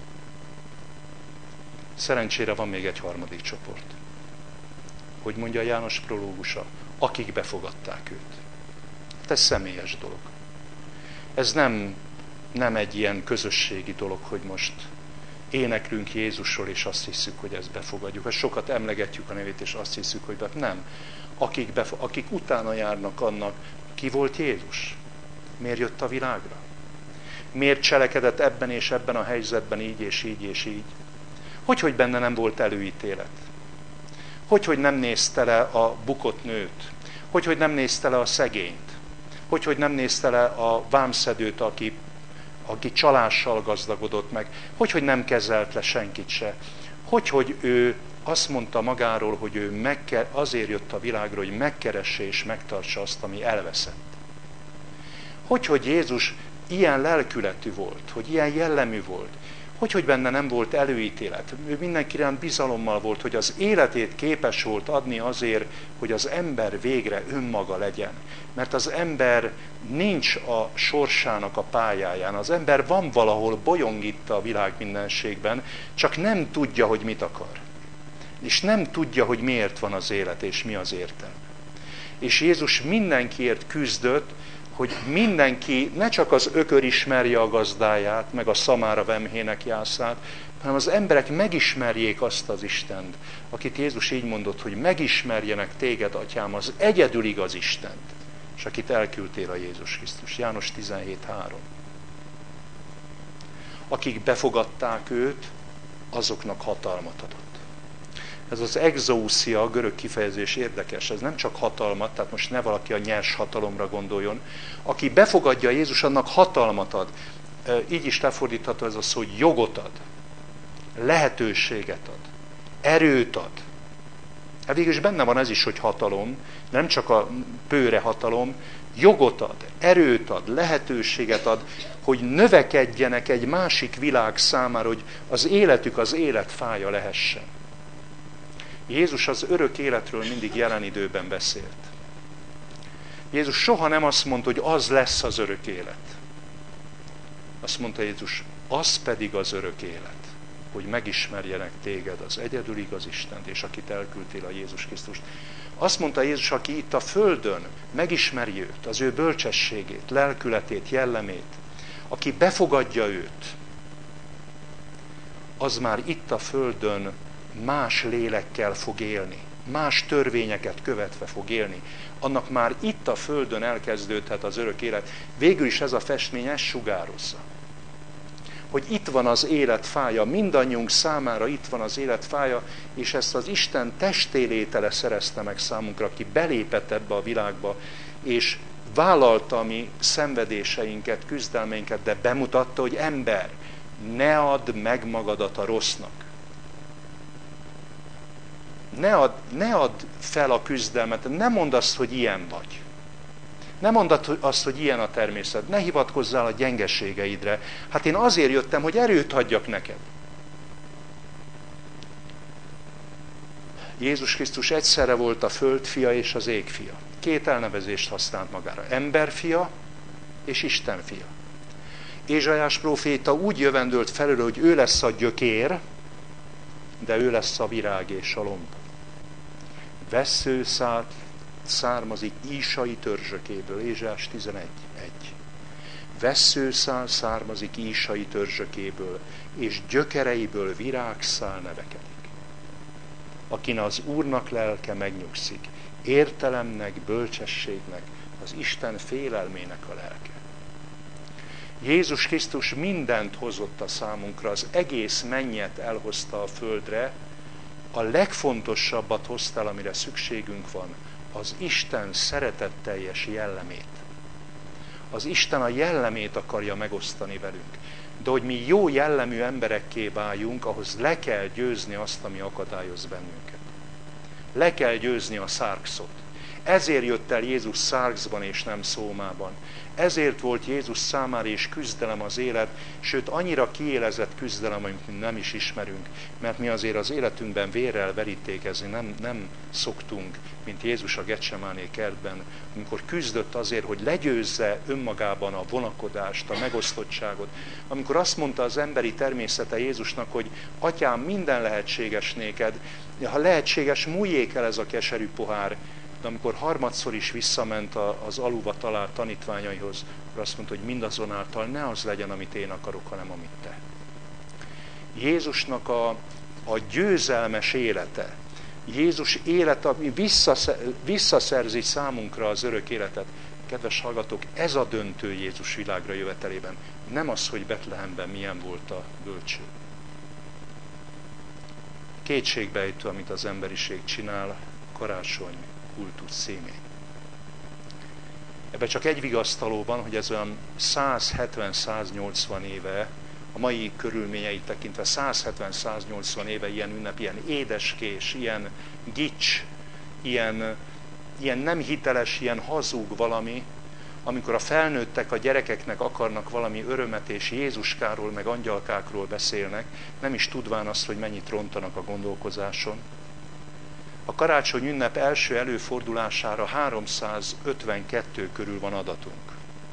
Szerencsére van még egy harmadik csoport. Hogy mondja János prológusa? Akik befogadták őt. Hát ez személyes dolog. Ez nem, nem egy ilyen közösségi dolog, hogy most éneklünk Jézusról, és azt hiszük, hogy ezt befogadjuk. Ezt sokat emlegetjük a nevét, és azt hiszük, hogy be... nem. Akik, befo... Akik utána járnak annak, ki volt Jézus? Miért jött a világra? Miért cselekedett ebben és ebben a helyzetben így és így és így? Hogy, hogy benne nem volt előítélet? Hogy, hogy nem nézte le a bukott nőt? Hogy, hogy nem nézte le a szegényt? Hogy, hogy nem nézte le a vámszedőt, aki, aki csalással gazdagodott meg? Hogy, hogy nem kezelt le senkit se? Hogy, hogy ő azt mondta magáról, hogy ő megke, azért jött a világra, hogy megkeresse és megtartsa azt, ami elveszett? Hogy, hogy Jézus ilyen lelkületű volt, hogy ilyen jellemű volt, hogy, hogy benne nem volt előítélet. Ő mindenki iránt bizalommal volt, hogy az életét képes volt adni azért, hogy az ember végre önmaga legyen. Mert az ember nincs a sorsának a pályáján. Az ember van valahol, bolyong itt a világ mindenségben, csak nem tudja, hogy mit akar. És nem tudja, hogy miért van az élet, és mi az értelme. És Jézus mindenkiért küzdött, hogy mindenki ne csak az ökör ismerje a gazdáját, meg a szamára vemhének jászát, hanem az emberek megismerjék azt az Istent, akit Jézus így mondott, hogy megismerjenek téged, Atyám, az egyedül igaz Istent, és akit elküldtél a Jézus Krisztus. János tizenhét három. Akik befogadták őt, azoknak hatalmat adott. Ez az exousia, a görög kifejezés érdekes, ez nem csak hatalmat, tehát most ne valaki a nyers hatalomra gondoljon. Aki befogadja Jézus, annak hatalmat ad. Így is lefordítható ez a szó, hogy jogot ad, lehetőséget ad, erőt ad. Hát végül is benne van ez is, hogy hatalom, nem csak a pőre hatalom, jogot ad, erőt ad, lehetőséget ad, hogy növekedjenek egy másik világ számára, hogy az életük az élet fája lehessen. Jézus az örök életről mindig jelen időben beszélt. Jézus soha nem azt mondta, hogy az lesz az örök élet. Azt mondta Jézus, az pedig az örök élet, hogy megismerjenek téged, az egyedül igaz Istent, és akit elküldtél, a Jézus Krisztust. Azt mondta Jézus, aki itt a földön megismeri őt, az ő bölcsességét, lelkületét, jellemét, aki befogadja őt, az már itt a földön más lélekkel fog élni, más törvényeket követve fog élni. Annak már itt a földön elkezdődhet az örök élet. Végül is ez a festmény ezt sugározza. Hogy itt van az élet fája, mindannyiunk számára itt van az élet fája, és ezt az Isten testélétele szerezte meg számunkra, aki belépett ebbe a világba, és vállalta a mi szenvedéseinket, küzdelmeinket, de bemutatta, hogy ember, ne add meg magadat a rossznak. Ne add, ne add fel a küzdelmet, ne mondd azt, hogy ilyen vagy. Ne mondd azt, hogy ilyen a természet. Ne hivatkozzál a gyengeségeidre. Hát én azért jöttem, hogy erőt adjak neked. Jézus Krisztus egyszerre volt a föld fia és az ég fia. Két elnevezést használt magára. Emberfia és Isten fia. Ézsaiás próféta úgy jövendőlt felül, hogy ő lesz a gyökér, de ő lesz a virág és a lomb. Vesszőszát származik Ísai törzsökéből, Ézsaiás tizenegy egy. Vesszőszál származik Ísai törzsökéből, és gyökereiből virágszál nevekedik. Akin az Úrnak lelke megnyugszik, értelemnek, bölcsességnek, az Isten félelmének a lelke. Jézus Krisztus mindent hozott a számunkra, az egész mennyet elhozta a földre, a legfontosabbat hoztál, amire szükségünk van, az Isten szeretetteljes jellemét. Az Isten a jellemét akarja megosztani velünk. De hogy mi jó jellemű emberekké váljunk, ahhoz le kell győzni azt, ami akadályoz bennünket. Le kell győzni a szárkszot. Ezért jött el Jézus szárkszban és nem szómában. Ezért volt Jézus számára is küzdelem az élet, sőt annyira kiélezett küzdelem, amit mi nem is ismerünk, mert mi azért az életünkben vérrel verítékezni nem, nem szoktunk, mint Jézus a Getsemáné kertben, amikor küzdött azért, hogy legyőzze önmagában a vonakodást, a megosztottságot. Amikor azt mondta az emberi természete Jézusnak, hogy Atyám, minden lehetséges néked, ha lehetséges, múljék el ez a keserű pohár. De amikor harmadszor is visszament az aluva talált tanítványaihoz, akkor azt mondta, hogy mindazonáltal ne az legyen, amit én akarok, hanem amit te. Jézusnak a, a győzelmes élete, Jézus élete, ami visszaszerzi számunkra az örök életet. Kedves hallgatók, ez a döntő Jézus világra jövetelében. Nem az, hogy Betlehemben milyen volt a bölcső. Kétségbejtő, amit az emberiség csinál, karácsony kultusz címén. Ebben csak egy vigasztaló van, hogy ez olyan száz hetven-száz nyolcvan éve, a mai körülményeit tekintve száz hetven-száz nyolcvan éve ilyen ünnep, ilyen édeskés, ilyen gics, ilyen, ilyen nem hiteles, ilyen hazug valami, amikor a felnőttek a gyerekeknek akarnak valami örömet, és Jézuskáról, meg angyalkákról beszélnek, nem is tudván azt, hogy mennyit rontanak a gondolkozáson. A karácsony ünnep első előfordulására háromszázötvenkettő körül van adatunk.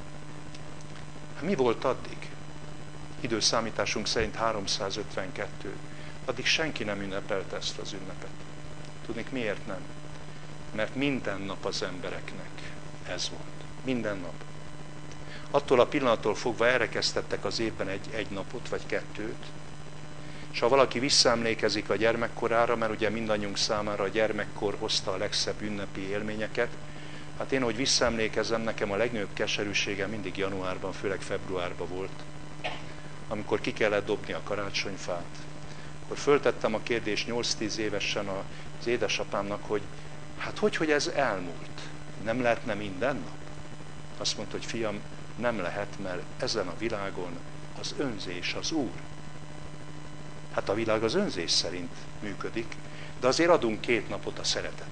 Hát mi volt addig? Időszámításunk szerint háromszázötvenkettő. Addig senki nem ünnepelte ezt az ünnepet. Tudnék, miért nem? Mert minden nap az embereknek ez volt. Minden nap. Attól a pillanattól fogva elrekesztettek az évben egy, egy napot, vagy kettőt, és ha valaki visszaemlékezik a gyermekkorára, mert ugye mindannyiunk számára a gyermekkor hozta a legszebb ünnepi élményeket, hát én, hogy visszaemlékezem, nekem a legnagyobb keserűsége mindig januárban, főleg februárban volt, amikor ki kellett dobni a karácsonyfát. Akkor föltettem a kérdést nyolc-tíz évesen az édesapámnak, hogy hát hogy, hogy ez elmúlt? Nem lehetne minden nap? Azt mondta, hogy fiam, nem lehet, mert ezen a világon az önzés az úr. Hát a világ az önzés szerint működik, de azért adunk két napot a szeretetnek.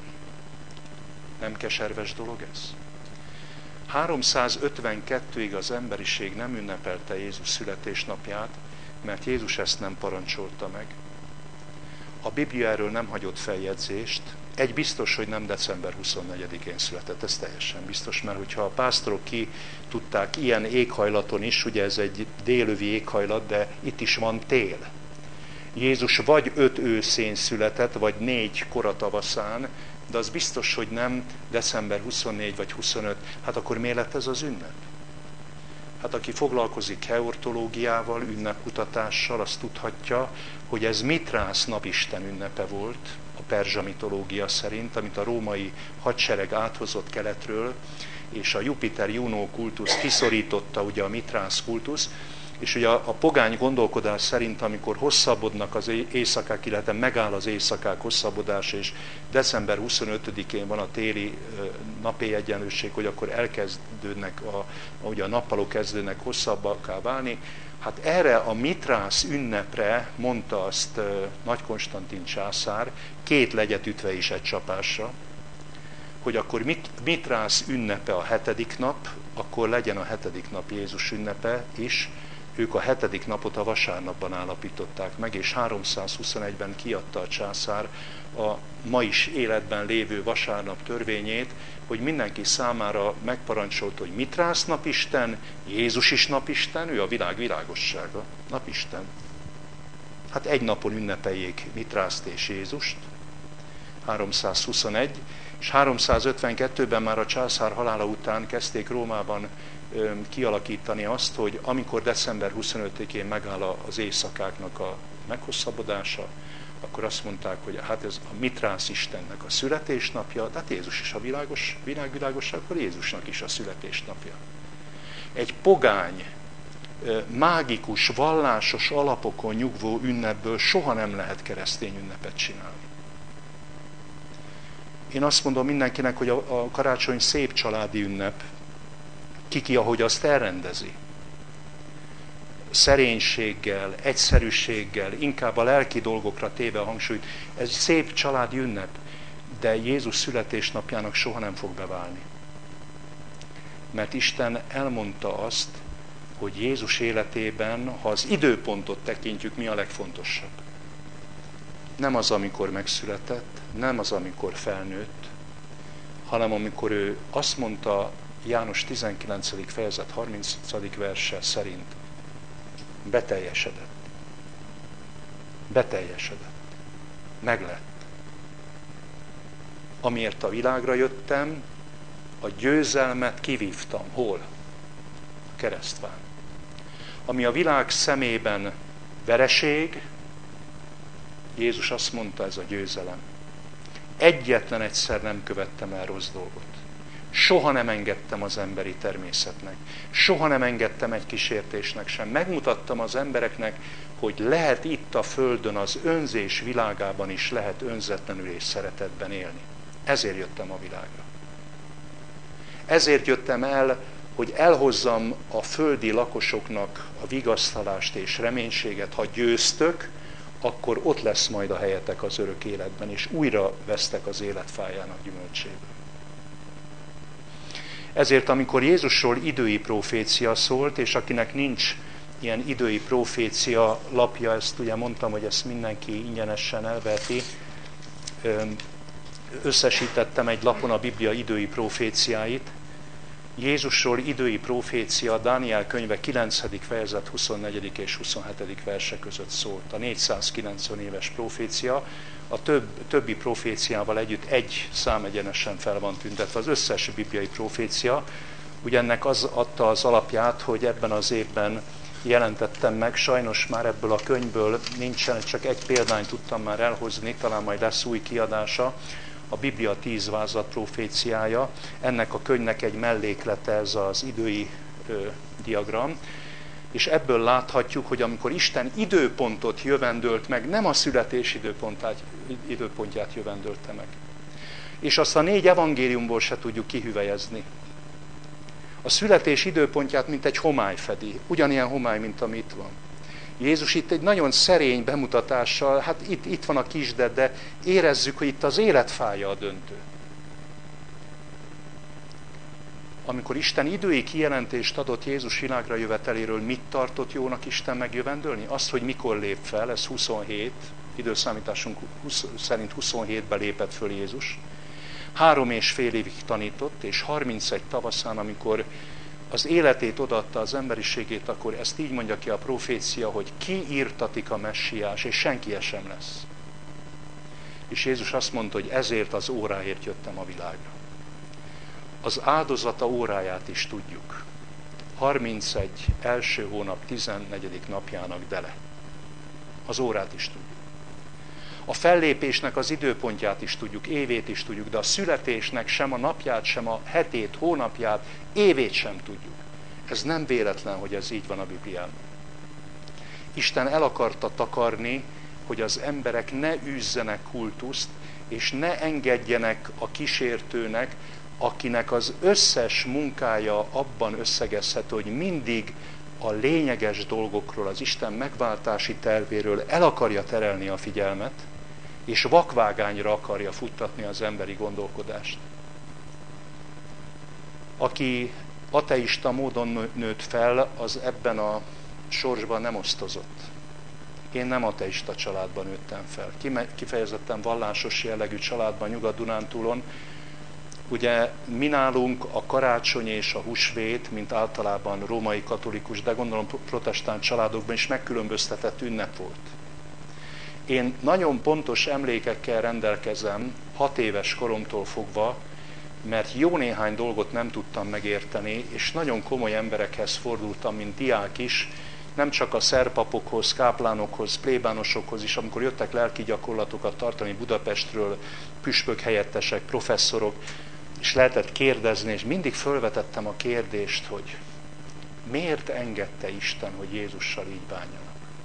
Nem keserves dolog ez? háromszázötvenkettőig az emberiség nem ünnepelte Jézus születésnapját, mert Jézus ezt nem parancsolta meg. A Biblia erről nem hagyott feljegyzést. Egy biztos, hogy nem december huszonnegyedikén született, ez teljesen biztos, mert hogyha a pásztorok ki tudták ilyen éghajlaton is, ugye ez egy délövi éghajlat, de itt is van tél. Jézus vagy öt őszén született, vagy négy koratavaszán, de az biztos, hogy nem december huszonnégy vagy huszonöt. Hát akkor miért lett ez az ünnep? Hát aki foglalkozik heortológiával, ünnepkutatással, azt tudhatja, hogy ez Mitrász napisten ünnepe volt, a perzsa mitológia szerint, amit a római hadsereg áthozott keletről, és a Jupiter-Juno kultusz kiszorította ugye a Mitrász kultusz, és ugye a, a pogány gondolkodás szerint, amikor hosszabbodnak az éjszakák, illetve megáll az éjszakák hosszabbodása, és december huszonötödikén van a téli napi egyenlőség, hogy akkor elkezdődnek, a, ugye a nappalok kezdődnek hosszabbakká válni. Hát erre a Mitrász ünnepre mondta azt Nagy Konstantin császár, két legyet ütve is egy csapásra, hogy akkor Mitrász ünnepe a hetedik nap, akkor legyen a hetedik nap Jézus ünnepe is. Ők a hetedik napot a vasárnapban állapították meg, és háromszázhuszonegyben kiadta a császár a ma is életben lévő vasárnap törvényét, hogy mindenki számára megparancsolt, hogy Mitrász napisten, Jézus is napisten, ő a világ világossága, napisten. Hát egy napon ünnepeljék Mitrászt és Jézust, háromszázhuszonegy, és háromszázötvenkettőben már a császár halála után kezdték Rómában kialakítani azt, hogy amikor december huszonötödikén megáll az éjszakáknak a meghosszabbodása, akkor azt mondták, hogy hát ez a Mitrász Istennek a születésnapja, de hát Jézus is a világos, világvilágosság, akkor Jézusnak is a születésnapja. Egy pogány mágikus, vallásos alapokon nyugvó ünnepből soha nem lehet keresztény ünnepet csinálni. Én azt mondom mindenkinek, hogy a, a karácsony szép családi ünnep, kiki, ahogy azt elrendezi. Szerénységgel, egyszerűséggel, inkább a lelki dolgokra téve a hangsúlyt. Ez szép családi ünnep, de Jézus születésnapjának soha nem fog beválni. Mert Isten elmondta azt, hogy Jézus életében, ha az időpontot tekintjük, mi a legfontosabb. Nem az, amikor megszületett, nem az, amikor felnőtt, hanem amikor ő azt mondta János tizenkilencedik fejezet harmincadik verse szerint, beteljesedett. Beteljesedett. Meglett. Amiért a világra jöttem, a győzelmet kivívtam. Hol? A keresztván. Ami a világ szemében vereség, Jézus azt mondta, ez a győzelem. Egyetlen egyszer nem követtem el rossz dolgot. Soha nem engedtem az emberi természetnek. Soha nem engedtem egy kísértésnek sem. Megmutattam az embereknek, hogy lehet itt a Földön, az önzés világában is lehet önzetlenül és szeretetben élni. Ezért jöttem a világra. Ezért jöttem el, hogy elhozzam a földi lakosoknak a vigasztalást és reménységet. Ha győztök, akkor ott lesz majd a helyetek az örök életben, és újra vesztek az életfájának gyümölcséből. Ezért, amikor Jézusról idői profécia szólt, és akinek nincs ilyen idői profécia lapja, ezt ugye mondtam, hogy ezt mindenki ingyenesen elveheti, összesítettem egy lapon a Biblia idői proféciáit. Jézusról idői profécia Dániel könyve kilencedik fejezet huszonnegyedik és huszonhetedik verse között szólt. A négyszázkilencven éves profécia, a több, többi proféciával együtt egy szám egyenesen fel van tüntetve, az összes bibliai profécia. Ugye ennek az adta az alapját, hogy ebben az évben jelentettem meg, sajnos már ebből a könyvből nincsen, csak egy példányt tudtam már elhozni, talán majd lesz új kiadása, a Biblia tíz vázlat proféciája, ennek a könyvnek egy melléklete ez az idői ö, diagram, és ebből láthatjuk, hogy amikor Isten időpontot jövendölt meg, nem a születés időpontját, időpontját jövendölte meg. És azt a négy evangéliumból se tudjuk kihüvelyezni. A születés időpontját mint egy homály fedi, ugyanilyen homály, mint ami itt van. Jézus itt egy nagyon szerény bemutatással, hát itt, itt van a kisded, de érezzük, hogy itt az életfája a döntő. Amikor Isten idői kijelentést adott Jézus világra jöveteléről, mit tartott jónak Isten megjövendölni? Azt, hogy mikor lép fel, ez huszonhét, időszámításunk szerint huszonhétben lépett föl Jézus. Három és fél évig tanított, és harmincegy tavaszán, amikor az életét odaadta, az emberiségét, akkor ezt így mondja ki a profécia, hogy kiírtatik a messiás, és senki sem lesz. És Jézus azt mondta, hogy ezért az óráért jöttem a világra. Az áldozata óráját is tudjuk. harmincegy első hónap tizennegyedik napjának dele. Az órát is tudjuk. A fellépésnek az időpontját is tudjuk, évét is tudjuk, de a születésnek sem a napját, sem a hetét, hónapját, évét sem tudjuk. Ez nem véletlen, hogy ez így van a Bibliában. Isten el akarta takarni, hogy az emberek ne űzzenek kultuszt, és ne engedjenek a kísértőnek, akinek az összes munkája abban összegezhető, hogy mindig a lényeges dolgokról, az Isten megváltási tervéről el akarja terelni a figyelmet, és vakvágányra akarja futtatni az emberi gondolkodást. Aki ateista módon nőtt fel, az ebben a sorsban nem osztozott. Én nem ateista családban nőttem fel. Kifejezetten vallásos jellegű családban Nyugat-Dunántúlon. Ugye mi nálunk a karácsony és a húsvét, mint általában római katolikus, de gondolom protestánt családokban is megkülönböztetett ünnep volt. Én nagyon pontos emlékekkel rendelkezem, hat éves koromtól fogva, mert jó néhány dolgot nem tudtam megérteni, és nagyon komoly emberekhez fordultam, mint diák is, nem csak a szerpapokhoz, káplánokhoz, plébánosokhoz is, amikor jöttek lelki gyakorlatokat tartani Budapestről, püspök helyettesek, professzorok, és lehetett kérdezni, és mindig fölvetettem a kérdést, hogy Miért engedte Isten, hogy Jézussal így bánjanak?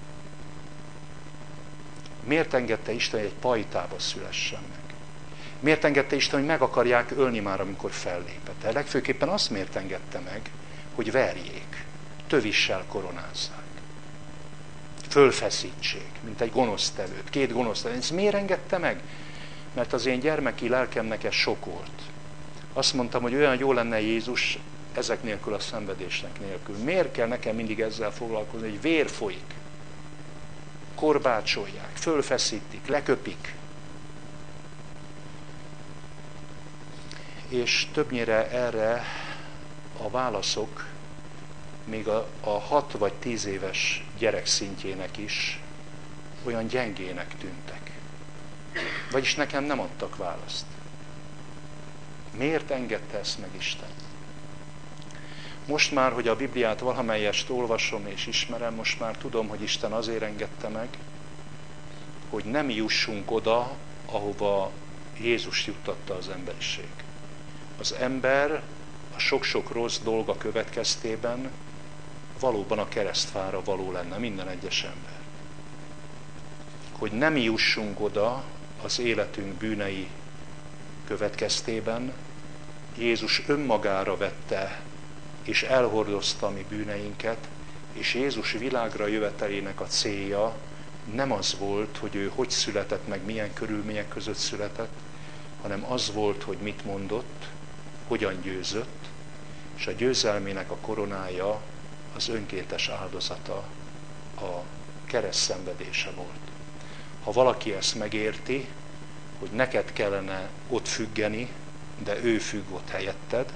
Miért engedte Isten, hogy egy pajtába szülessen meg? Miért engedte Isten, hogy meg akarják ölni már, amikor fellépett? De legfőképpen azt miért engedte meg, hogy verjék, tövissel koronázzák, fölfeszítsék, mint egy gonosztevőt, két gonosztevőt. Ezt miért engedte meg? Mert az én gyermeki lelkemnek ez sok volt. Azt mondtam, hogy olyan jó lenne Jézus ezek nélkül, a szenvedésnek nélkül. Miért kell nekem mindig ezzel foglalkozni, hogy vér folyik? Korbácsolják, fölfeszítik, leköpik. És többnyire erre a válaszok még a, a hat vagy tíz éves gyerek szintjének is olyan gyengének tűntek. Vagyis nekem nem adtak választ. Miért engedte ezt meg Isten? Most már, hogy a Bibliát valamelyest olvasom és ismerem, most már tudom, hogy Isten azért engedte meg, hogy nem jussunk oda, ahova Jézus juttatta az emberiség. Az ember a sok-sok rossz dolga következtében valóban a keresztfára való lenne, minden egyes ember. Hogy nem jussunk oda az életünk bűnei következtében, Jézus önmagára vette és elhordozta a mi bűneinket, és Jézus világra jövetelének a célja nem az volt, hogy ő hogy született, meg milyen körülmények között született, hanem az volt, hogy mit mondott, hogyan győzött, és a győzelmének a koronája az önkéntes áldozata, a kereszt szenvedése volt. Ha valaki ezt megérti, hogy neked kellene ott függeni, de ő függ ott helyetted,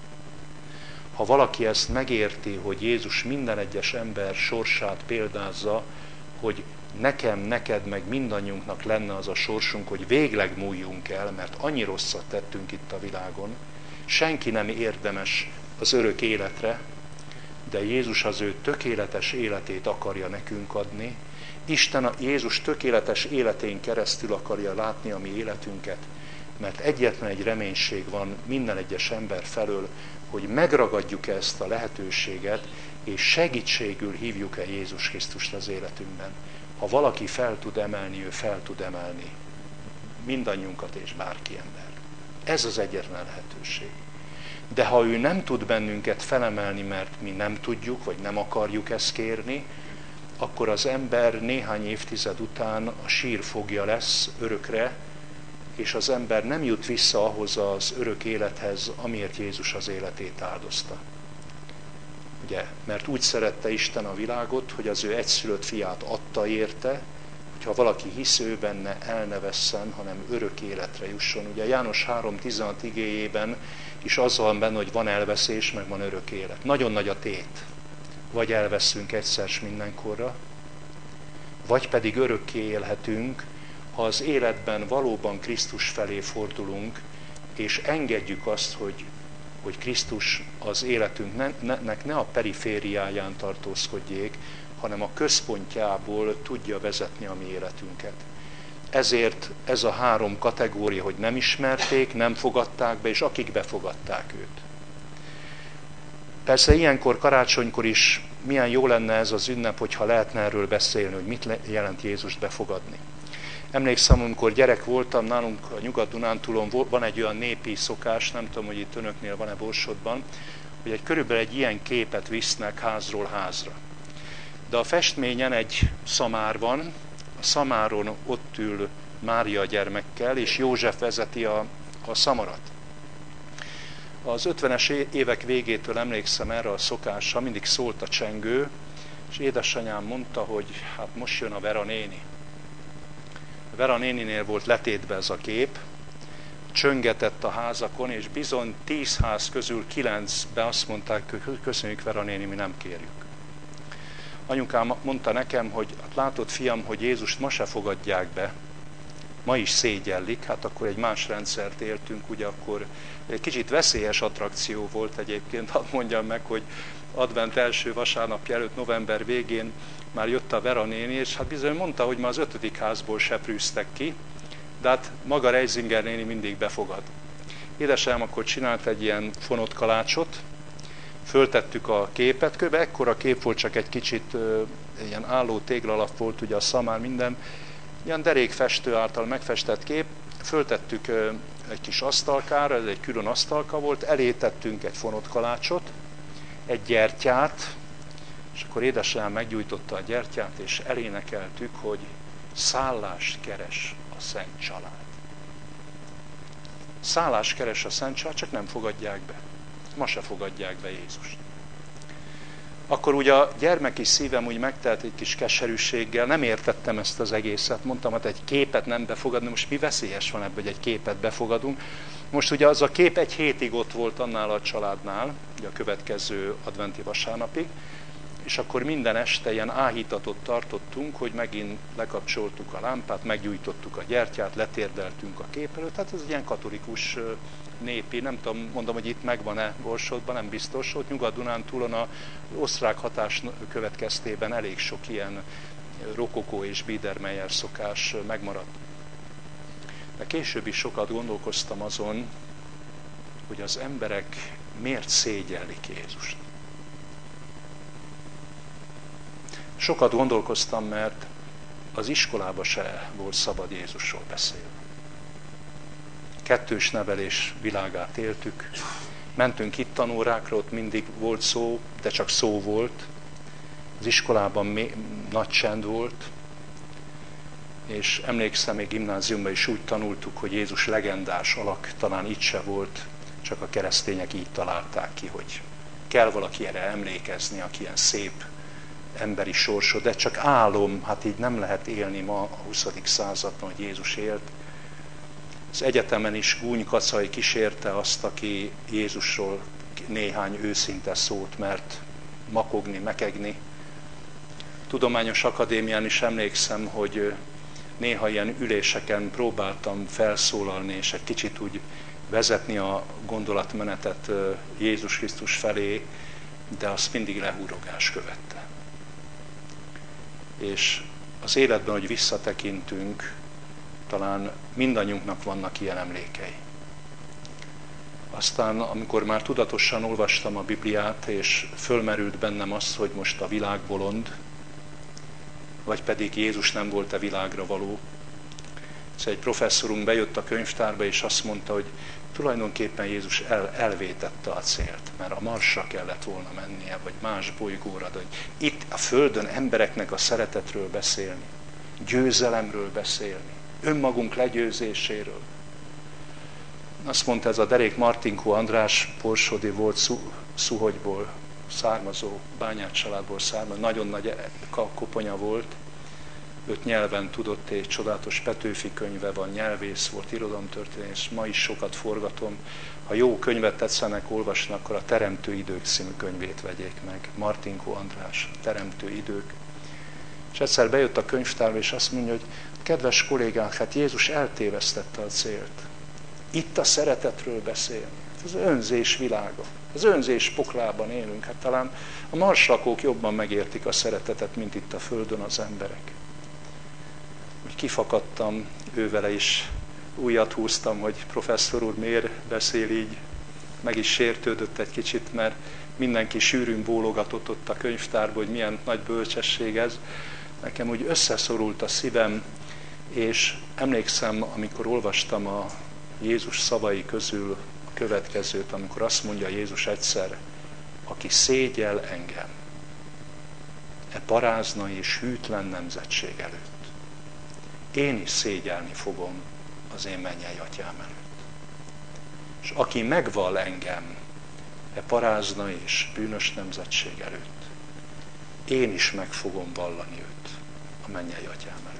ha valaki ezt megérti, hogy Jézus minden egyes ember sorsát példázza, hogy nekem, neked, meg mindannyiunknak lenne az a sorsunk, hogy végleg múljunk el, mert annyi rosszat tettünk itt a világon, senki nem érdemes az örök életre, de Jézus az ő tökéletes életét akarja nekünk adni. Isten a Jézus tökéletes életén keresztül akarja látni a mi életünket, mert egyetlen egy reménység van minden egyes ember felől, hogy megragadjuk ezt a lehetőséget, és segítségül hívjuk el Jézus Krisztust az életünkben. Ha valaki fel tud emelni, ő fel tud emelni mindannyiunkat és bárki ember. Ez az egyetlen lehetőség. De ha ő nem tud bennünket felemelni, mert mi nem tudjuk, vagy nem akarjuk ezt kérni, akkor az ember néhány évtized után a sírfogja lesz örökre, és az ember nem jut vissza ahhoz az örök élethez, amiért Jézus az életét áldozta. Ugye, mert úgy szerette Isten a világot, hogy az ő egyszülött fiát adta érte, hogyha valaki hisz ő benne, el ne vesszen, hanem örök életre jusson. Ugye János három tizenhat igéjében is az van benne, hogy van elveszés, meg van örök élet. Nagyon nagy a tét. Vagy elveszünk egyszer s mindenkorra, vagy pedig örökké élhetünk, ha az életben valóban Krisztus felé fordulunk, és engedjük azt, hogy, hogy Krisztus az életünknek ne a perifériáján tartózkodjék, hanem a központjából tudja vezetni a mi életünket. Ezért ez a három kategória, hogy nem ismerték, nem fogadták be, és akik befogadták őt. Persze ilyenkor, karácsonykor is milyen jó lenne ez az ünnep, hogyha lehetne erről beszélni, hogy mit jelent Jézust befogadni. Emlékszem, amikor gyerek voltam, nálunk a Nyugat-Dunántúlon van egy olyan népi szokás, nem tudom, hogy itt önöknél van-e Borsodban, hogy egy körülbelül egy ilyen képet visznek házról házra. De a festményen egy szamár van, a szamáron ott ül Mária gyermekkel, és József vezeti a, a szamarat. Az ötvenes évek végétől emlékszem erre a szokásra, mindig szólt a csengő, és édesanyám mondta, hogy hát most jön a Vera néni. A Vera néninél volt letétbe ez a kép, csöngetett a házakon, és bizony tíz ház közül kilencbe azt mondták, hogy köszönjük Vera néni, mi nem kérjük. Anyukám mondta nekem, hogy hát látod fiam, hogy Jézust ma se fogadják be, ma is szégyellik, hát akkor egy más rendszert éltünk, ugye akkor egy kicsit veszélyes attrakció volt egyébként, hadd mondjam meg, hogy advent első vasárnapja előtt, november végén már jött a Vera néni, és hát bizony mondta, hogy ma az ötödik házból seprűztek ki, de hát maga Reisinger néni mindig befogad. Édesem akkor csinált egy ilyen fonott kalácsot, Föltettük a képet, kb. Ekkora kép volt, csak egy kicsit ö, ilyen álló téglalap volt, ugye a szamár, minden, ilyen derékfestő által megfestett kép. Föltettük ö, egy kis asztalkára, ez egy külön asztalka volt, elé tettünk egy fonott kalácsot, egy gyertyát, és akkor édesanyám meggyújtotta a gyertyát, és elénekeltük, hogy szállást keres a Szent Család. Szállást keres a Szent Család, csak nem fogadják be. Ma se fogadják be Jézust. Akkor ugye a gyermeki szívem úgy megtelt egy kis keserűséggel, nem értettem ezt az egészet. Mondtam, hogy egy képet nem befogadni, most mi veszélyes van ebből, hogy egy képet befogadunk. Most ugye az a kép egy hétig ott volt annál a családnál, ugye a következő adventi vasárnapig, és akkor minden este ilyen áhítatot tartottunk, hogy megint lekapcsoltuk a lámpát, meggyújtottuk a gyertyát, letérdeltünk a kép előtt. Tehát ez egy ilyen katolikus népi, nem tudom, mondom, hogy itt megvan-e Borsodban, nem biztos, ott Nyugat-Dunántúlon az osztrák hatás következtében elég sok ilyen rokokó és Biedermeier szokás megmaradt. De később is sokat gondolkoztam azon, hogy az emberek miért szégyellik Jézust. Sokat gondolkoztam, mert az iskolába se volt szabad Jézusról beszélni. Kettős nevelés világát éltük. Mentünk itt tanórákra, ott mindig volt szó, de csak szó volt. Az iskolában mély, nagy csend volt. És emlékszem, még gimnáziumban is úgy tanultuk, hogy Jézus legendás alak, talán itt se volt, csak a keresztények így találták ki, hogy kell valaki erre emlékezni, aki ilyen szép emberi sorsod, de csak álom, hát így nem lehet élni ma a huszadik században, hogy Jézus élt. Az egyetemen is Gúny Kacai kísérte azt, aki Jézusról néhány őszinte szót mert makogni, mekegni. Tudományos Akadémián is emlékszem, hogy néha ilyen üléseken próbáltam felszólalni, és egy kicsit úgy vezetni a gondolatmenetet Jézus Krisztus felé, de azt mindig lehúrogás követte. És az életben, hogy visszatekintünk, talán mindannyiunknak vannak ilyen emlékei. Aztán, amikor már tudatosan olvastam a Bibliát, és fölmerült bennem az, hogy most a világ bolond, vagy pedig Jézus nem volt a világra való. Szóval egy professzorunk bejött a könyvtárba, és azt mondta, hogy tulajdonképpen Jézus el, elvétette a célt, mert a Marsra kellett volna mennie, vagy más bolygóra, de hogy itt a Földön embereknek a szeretetről beszélni, győzelemről beszélni, önmagunk legyőzéséről. Azt mondta, ez a derék Martinkó András, borsodi volt, Szuhogyból származó, bányát családból származó, nagyon nagy koponya volt, öt nyelven tudott, egy csodálatos Petőfi könyve van, nyelvész volt, irodalomtörténész, ma is sokat forgatom. Ha jó könyvet tetszenek olvasni, akkor a Teremtő idők című könyvét vegyék meg. Martinkó András, Teremtő idők. És egyszer bejött a könyvtárba, és azt mondja, hogy kedves kollégák, hát Jézus eltévesztette a célt. Itt a szeretetről beszélni. Ez az önzés világa. Az önzés poklában élünk. Hát talán a marslakók jobban megértik a szeretetet, mint itt a Földön az emberek. Úgy kifakadtam ővele is, újat húztam, hogy professzor úr miért beszél így. Meg is sértődött egy kicsit, mert mindenki sűrűn bólogatott ott a könyvtárban, hogy milyen nagy bölcsesség ez. Nekem úgy összeszorult a szívem, és emlékszem, amikor olvastam a Jézus szavai közül a következőt, amikor azt mondja Jézus egyszer, aki szégyel engem, e paráznai és hűtlen nemzetség előtt, én is szégyelni fogom az én mennyei atyám előtt. És aki megval engem e paráznai és bűnös nemzetség előtt, én is meg fogom vallani őt a mennyei atyám előtt.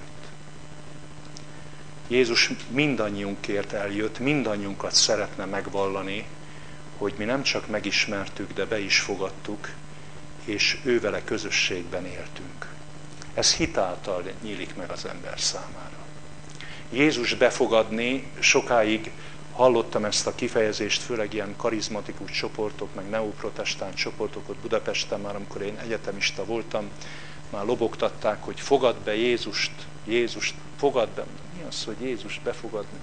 Jézus mindannyiunkért eljött, mindannyiunkat szeretne megvallani, hogy mi nem csak megismertük, de be is fogadtuk, és ővele közösségben éltünk. Ez hitáltal nyílik meg az ember számára. Jézus befogadni, sokáig hallottam ezt a kifejezést, főleg ilyen karizmatikus csoportok, meg neoprotestáns csoportok ott Budapesten már, amikor én egyetemista voltam, már lobogtatták, hogy fogad be Jézust, Jézust, fogad be. Mi az, hogy Jézust befogadni?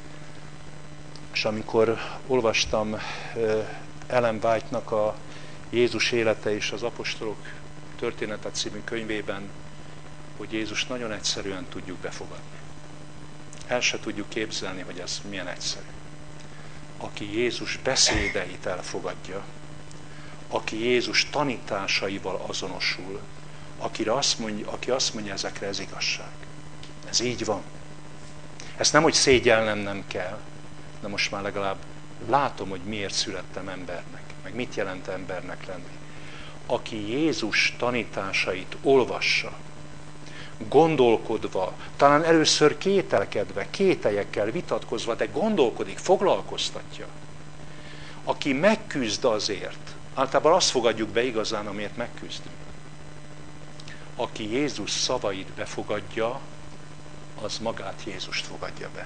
És amikor olvastam Ellen White-nak a Jézus élete és az apostolok története című könyvében, hogy Jézus nagyon egyszerűen tudjuk befogadni. El se tudjuk képzelni, hogy ez milyen egyszerű. Aki Jézus beszédeit elfogadja, aki Jézus tanításaival azonosul, akire azt mondja, aki azt mondja, ezekre ez igazság. Ez így van. Ezt nem, hogy szégyellnem nem kell, de most már legalább látom, hogy miért születtem embernek, meg mit jelent embernek lenni. Aki Jézus tanításait olvassa, gondolkodva, talán először kételkedve, kételyekkel vitatkozva, de gondolkodik, foglalkoztatja. Aki megküzd azért, általában azt fogadjuk be igazán, amiért megküzdünk. Aki Jézus szavait befogadja, az magát Jézust fogadja be.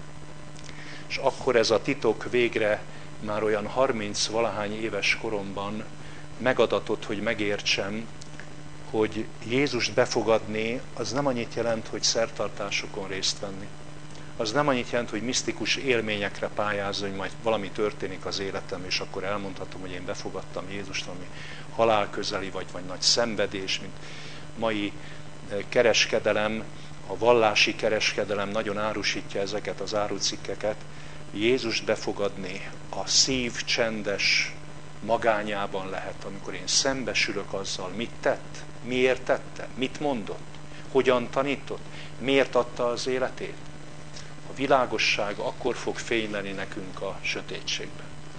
És akkor ez a titok végre már olyan harminc-valahány éves koromban megadatott, hogy megértsem, hogy Jézust befogadni, az nem annyit jelent, hogy szertartásokon részt venni. Az nem annyit jelent, hogy misztikus élményekre pályázni, hogy majd valami történik az életem, és akkor elmondhatom, hogy én befogadtam Jézust, ami halálközeli, vagy, vagy nagy szenvedés, mint mai kereskedelem, a vallási kereskedelem nagyon árusítja ezeket az árucikkeket. Jézust befogadni a szív csendes magányában lehet, amikor én szembesülök azzal, mit tett, miért tette, mit mondott, hogyan tanított, miért adta az életét. A világosság akkor fog fényleni nekünk a sötétségben.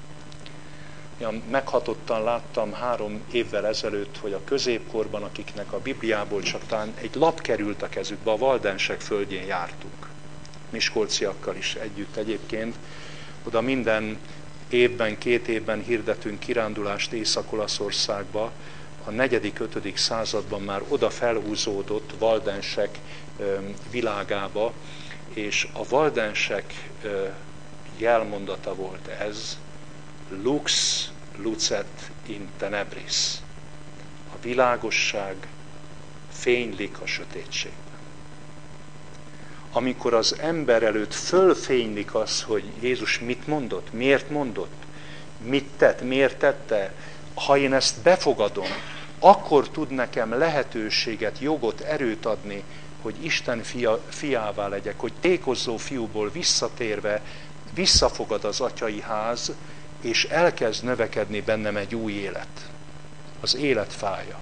Ja, meghatottan láttam három évvel ezelőtt, hogy a középkorban, akiknek a Bibliából csak talán egy lap került a kezükbe, a Valdensek földjén jártunk. Miskolciakkal is együtt egyébként. Oda minden évben, két évben hirdetünk kirándulást Észak-Olaszországba. A negyedik, ötödik században már oda felhúzódott Valdensek világába, és a Valdensek jelmondata volt ez, lux lucet in tenebris. A világosság fénylik a sötétségben. Amikor az ember előtt fölfénylik az, hogy Jézus mit mondott, miért mondott, mit tett, miért tette, ha én ezt befogadom, akkor tud nekem lehetőséget, jogot, erőt adni, hogy Isten fia, fiává legyek, hogy tékozó fiúból visszatérve visszafogad az atyai ház, és elkezd növekedni bennem egy új élet. Az élet fája.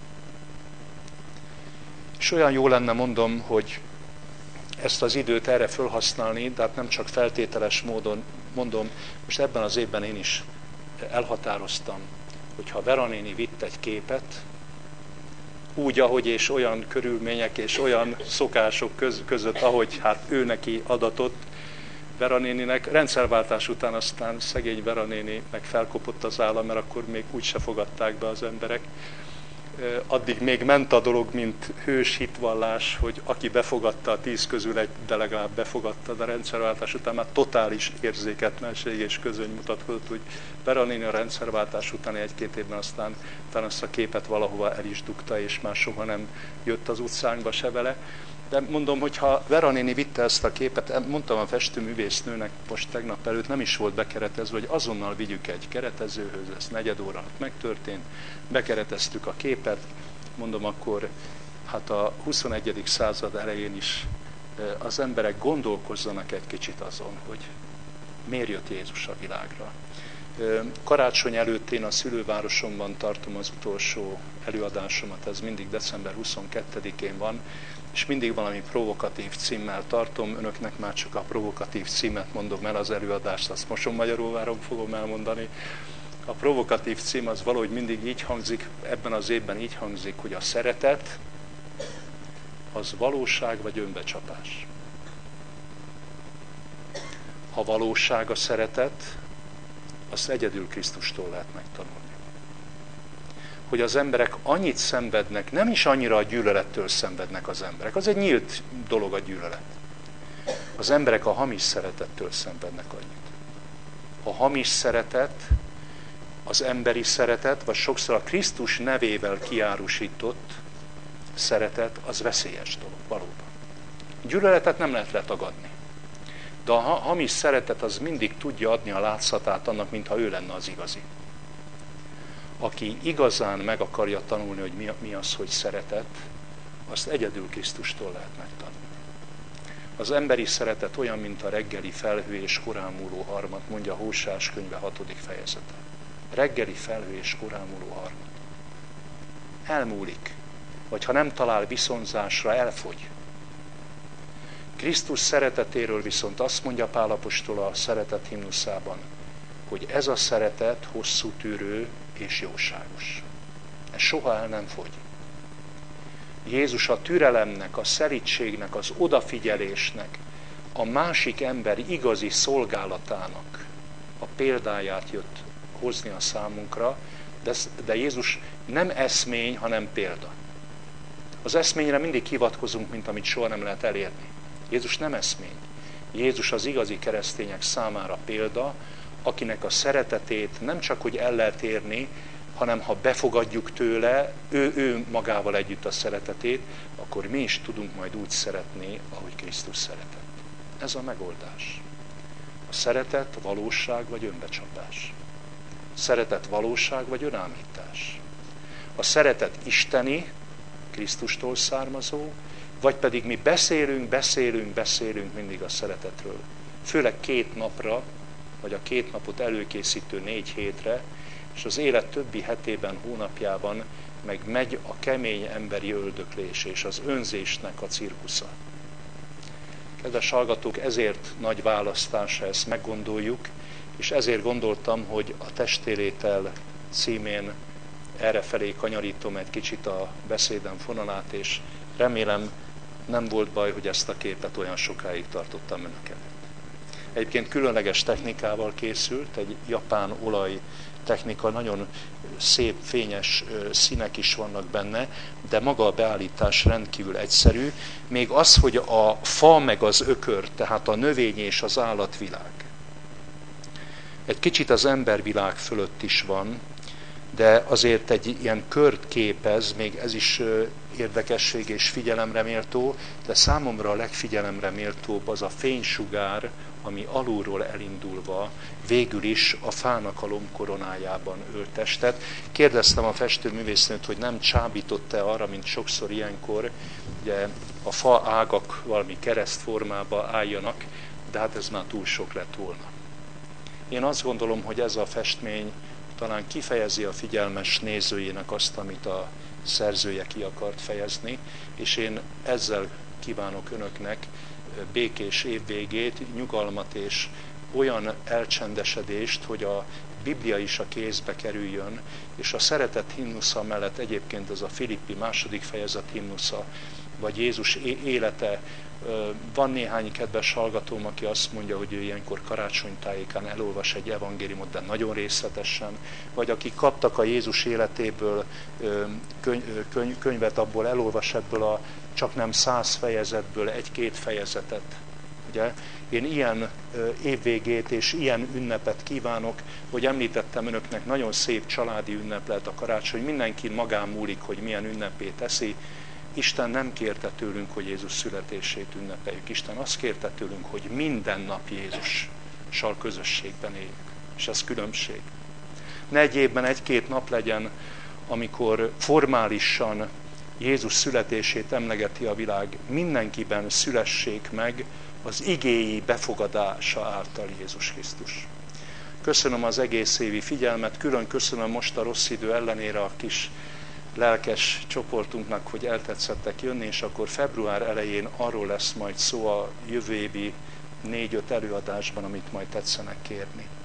És olyan jó lenne, mondom, hogy ezt az időt erre felhasználni, de hát nem csak feltételes módon mondom, most ebben az évben én is elhatároztam, hogyha Vera néni vitt egy képet, úgy, ahogy és olyan körülmények és olyan szokások köz, között, ahogy hát ő neki adatott, Vera néninek rendszerváltás után aztán szegény Vera néni meg felkopott az állam, mert akkor még úgy se fogadták be az emberek. Addig még ment a dolog, mint hős hitvallás, hogy aki befogadta a tíz közül egy, de legalább befogadta, de a rendszerváltás után már totális érzéketlenség és közöny mutatkozott, hogy Vera néni a rendszerváltás után egy-két évben aztán talán azt a képet valahova el is dugta, és már soha nem jött az utcánkba se vele. De mondom, hogy ha Vera néni vitte ezt a képet, mondtam a festőművésznőnek most tegnap előtt, nem is volt bekeretezve, hogy azonnal vigyük egy keretezőhöz, ez negyed óra megtörtént, bekereteztük a képet, mondom, akkor hát a huszonegyedik század elején is az emberek gondolkozzanak egy kicsit azon, hogy miért jött Jézus a világra. Karácsony előtt én a szülővárosomban tartom az utolsó előadásomat, ez mindig december huszonkettedikén van, és mindig valami provokatív címmel tartom, önöknek már csak a provokatív címet mondom el, az előadást, azt Mosonmagyaróváron fogom elmondani. A provokatív cím az valahogy mindig így hangzik, ebben az évben így hangzik, hogy a szeretet az valóság vagy önbecsapás. Ha valóság a szeretet, azt egyedül Krisztustól lehet megtanulni. Hogy az emberek annyit szenvednek, nem is annyira a gyűlölettől szenvednek az emberek. Az egy nyílt dolog a gyűlölet. Az emberek a hamis szeretettől szenvednek annyit. A hamis szeretet, az emberi szeretet, vagy sokszor a Krisztus nevével kiárusított szeretet, az veszélyes dolog, valóban. Gyűlöletet nem lehet letagadni. De a hamis szeretet az mindig tudja adni a látszatát annak, mintha ő lenne az igazi. aki igazán meg akarja tanulni, hogy mi, mi az, hogy szeretet, azt egyedül Krisztustól lehet megtanulni. Az emberi szeretet olyan, mint a reggeli felhő és korán múló harmat, mondja Hóseás könyve hatodik fejezete. Reggeli felhő és korán múló harmat. Elmúlik, vagy ha nem talál viszonzásra, elfogy. Krisztus szeretetéről viszont azt mondja Pál apostol a szeretet himnuszában, hogy ez a szeretet hosszú tűrő és jóságos. Ez soha el nem fogy. Jézus a türelemnek, a szelídségnek, az odafigyelésnek, a másik ember igazi szolgálatának a példáját jött hozni a számunkra, de, de Jézus nem eszmény, hanem példa. Az eszményre mindig hivatkozunk, mint amit soha nem lehet elérni. Jézus nem eszmény. Jézus az igazi keresztények számára példa, akinek a szeretetét nem csak, hogy el lehet érni, hanem ha befogadjuk tőle, ő, ő magával együtt a szeretetét, akkor mi is tudunk majd úgy szeretni, ahogy Krisztus szeretett. Ez a megoldás. A szeretet valóság vagy önbecsapás. A szeretet valóság vagy önállítás. A szeretet isteni, Krisztustól származó, vagy pedig mi beszélünk, beszélünk, beszélünk mindig a szeretetről. Főleg két napra, vagy a két napot előkészítő négy hétre, és az élet többi hetében, hónapjában meg megy a kemény emberi öldöklés és az önzésnek a cirkusza. Kedves hallgatók, ezért nagy választás, ezt meggondoljuk, és ezért gondoltam, hogy a testélétel címén errefelé kanyarítom egy kicsit a beszédem fonalát, és remélem nem volt baj, hogy ezt a képet olyan sokáig tartottam önök előtt. Egyébként különleges technikával készült, egy japán olaj technika, nagyon szép, fényes színek is vannak benne, de maga a beállítás rendkívül egyszerű. Még az, hogy a fa meg az ökör, tehát a növény és az állatvilág egy kicsit az embervilág fölött is van, de azért egy ilyen kört képez, még ez is érdekesség és figyelemre méltó, de számomra a legfigyelemre méltóbb az a fénysugár, ami alulról elindulva végül is a fának a lombkoronájában öltestet. Kérdeztem a festőművésznőt, hogy nem csábított-e arra, mint sokszor ilyenkor, ugye a fa ágak valami keresztformába álljanak, de hát ez már túl sok lett volna. Én azt gondolom, hogy ez a festmény talán kifejezi a figyelmes nézőjének azt, amit a szerzője ki akart fejezni, és én ezzel kívánok önöknek békés évvégét, nyugalmat és olyan elcsendesedést, hogy a Biblia is a kézbe kerüljön, és a szeretet himnusza mellett egyébként ez a Filippi második fejezet himnusza, vagy Jézus élete. Van néhány kedves hallgatóm, aki azt mondja, hogy ő ilyenkor karácsonytájékán elolvas egy evangéliumot, de nagyon részletesen, vagy akik kaptak a Jézus életéből könyv, könyvet, abból elolvas ebből a csak nem száz fejezetből egy-két fejezetet. Ugye? Én ilyen évvégét és ilyen ünnepet kívánok, hogy említettem önöknek, nagyon szép családi ünnep lehet a karácsony, mindenki magán múlik, hogy milyen ünnepét teszi. Isten nem kérte tőlünk, hogy Jézus születését ünnepeljük. Isten azt kérte tőlünk, hogy minden nap Jézussal közösségben éljünk. És ez különbség. Ne egy évben egy-két nap legyen, amikor formálisan Jézus születését emlegeti a világ. Mindenkiben szülessék meg az igéi befogadása által Jézus Krisztus. Köszönöm az egész évi figyelmet, külön köszönöm most a rossz idő ellenére a kis lelkes csoportunknak, hogy eltetszettek jönni, és akkor február elején arról lesz majd szó a jövő évi négy-öt előadásban, amit majd tetszenek kérni.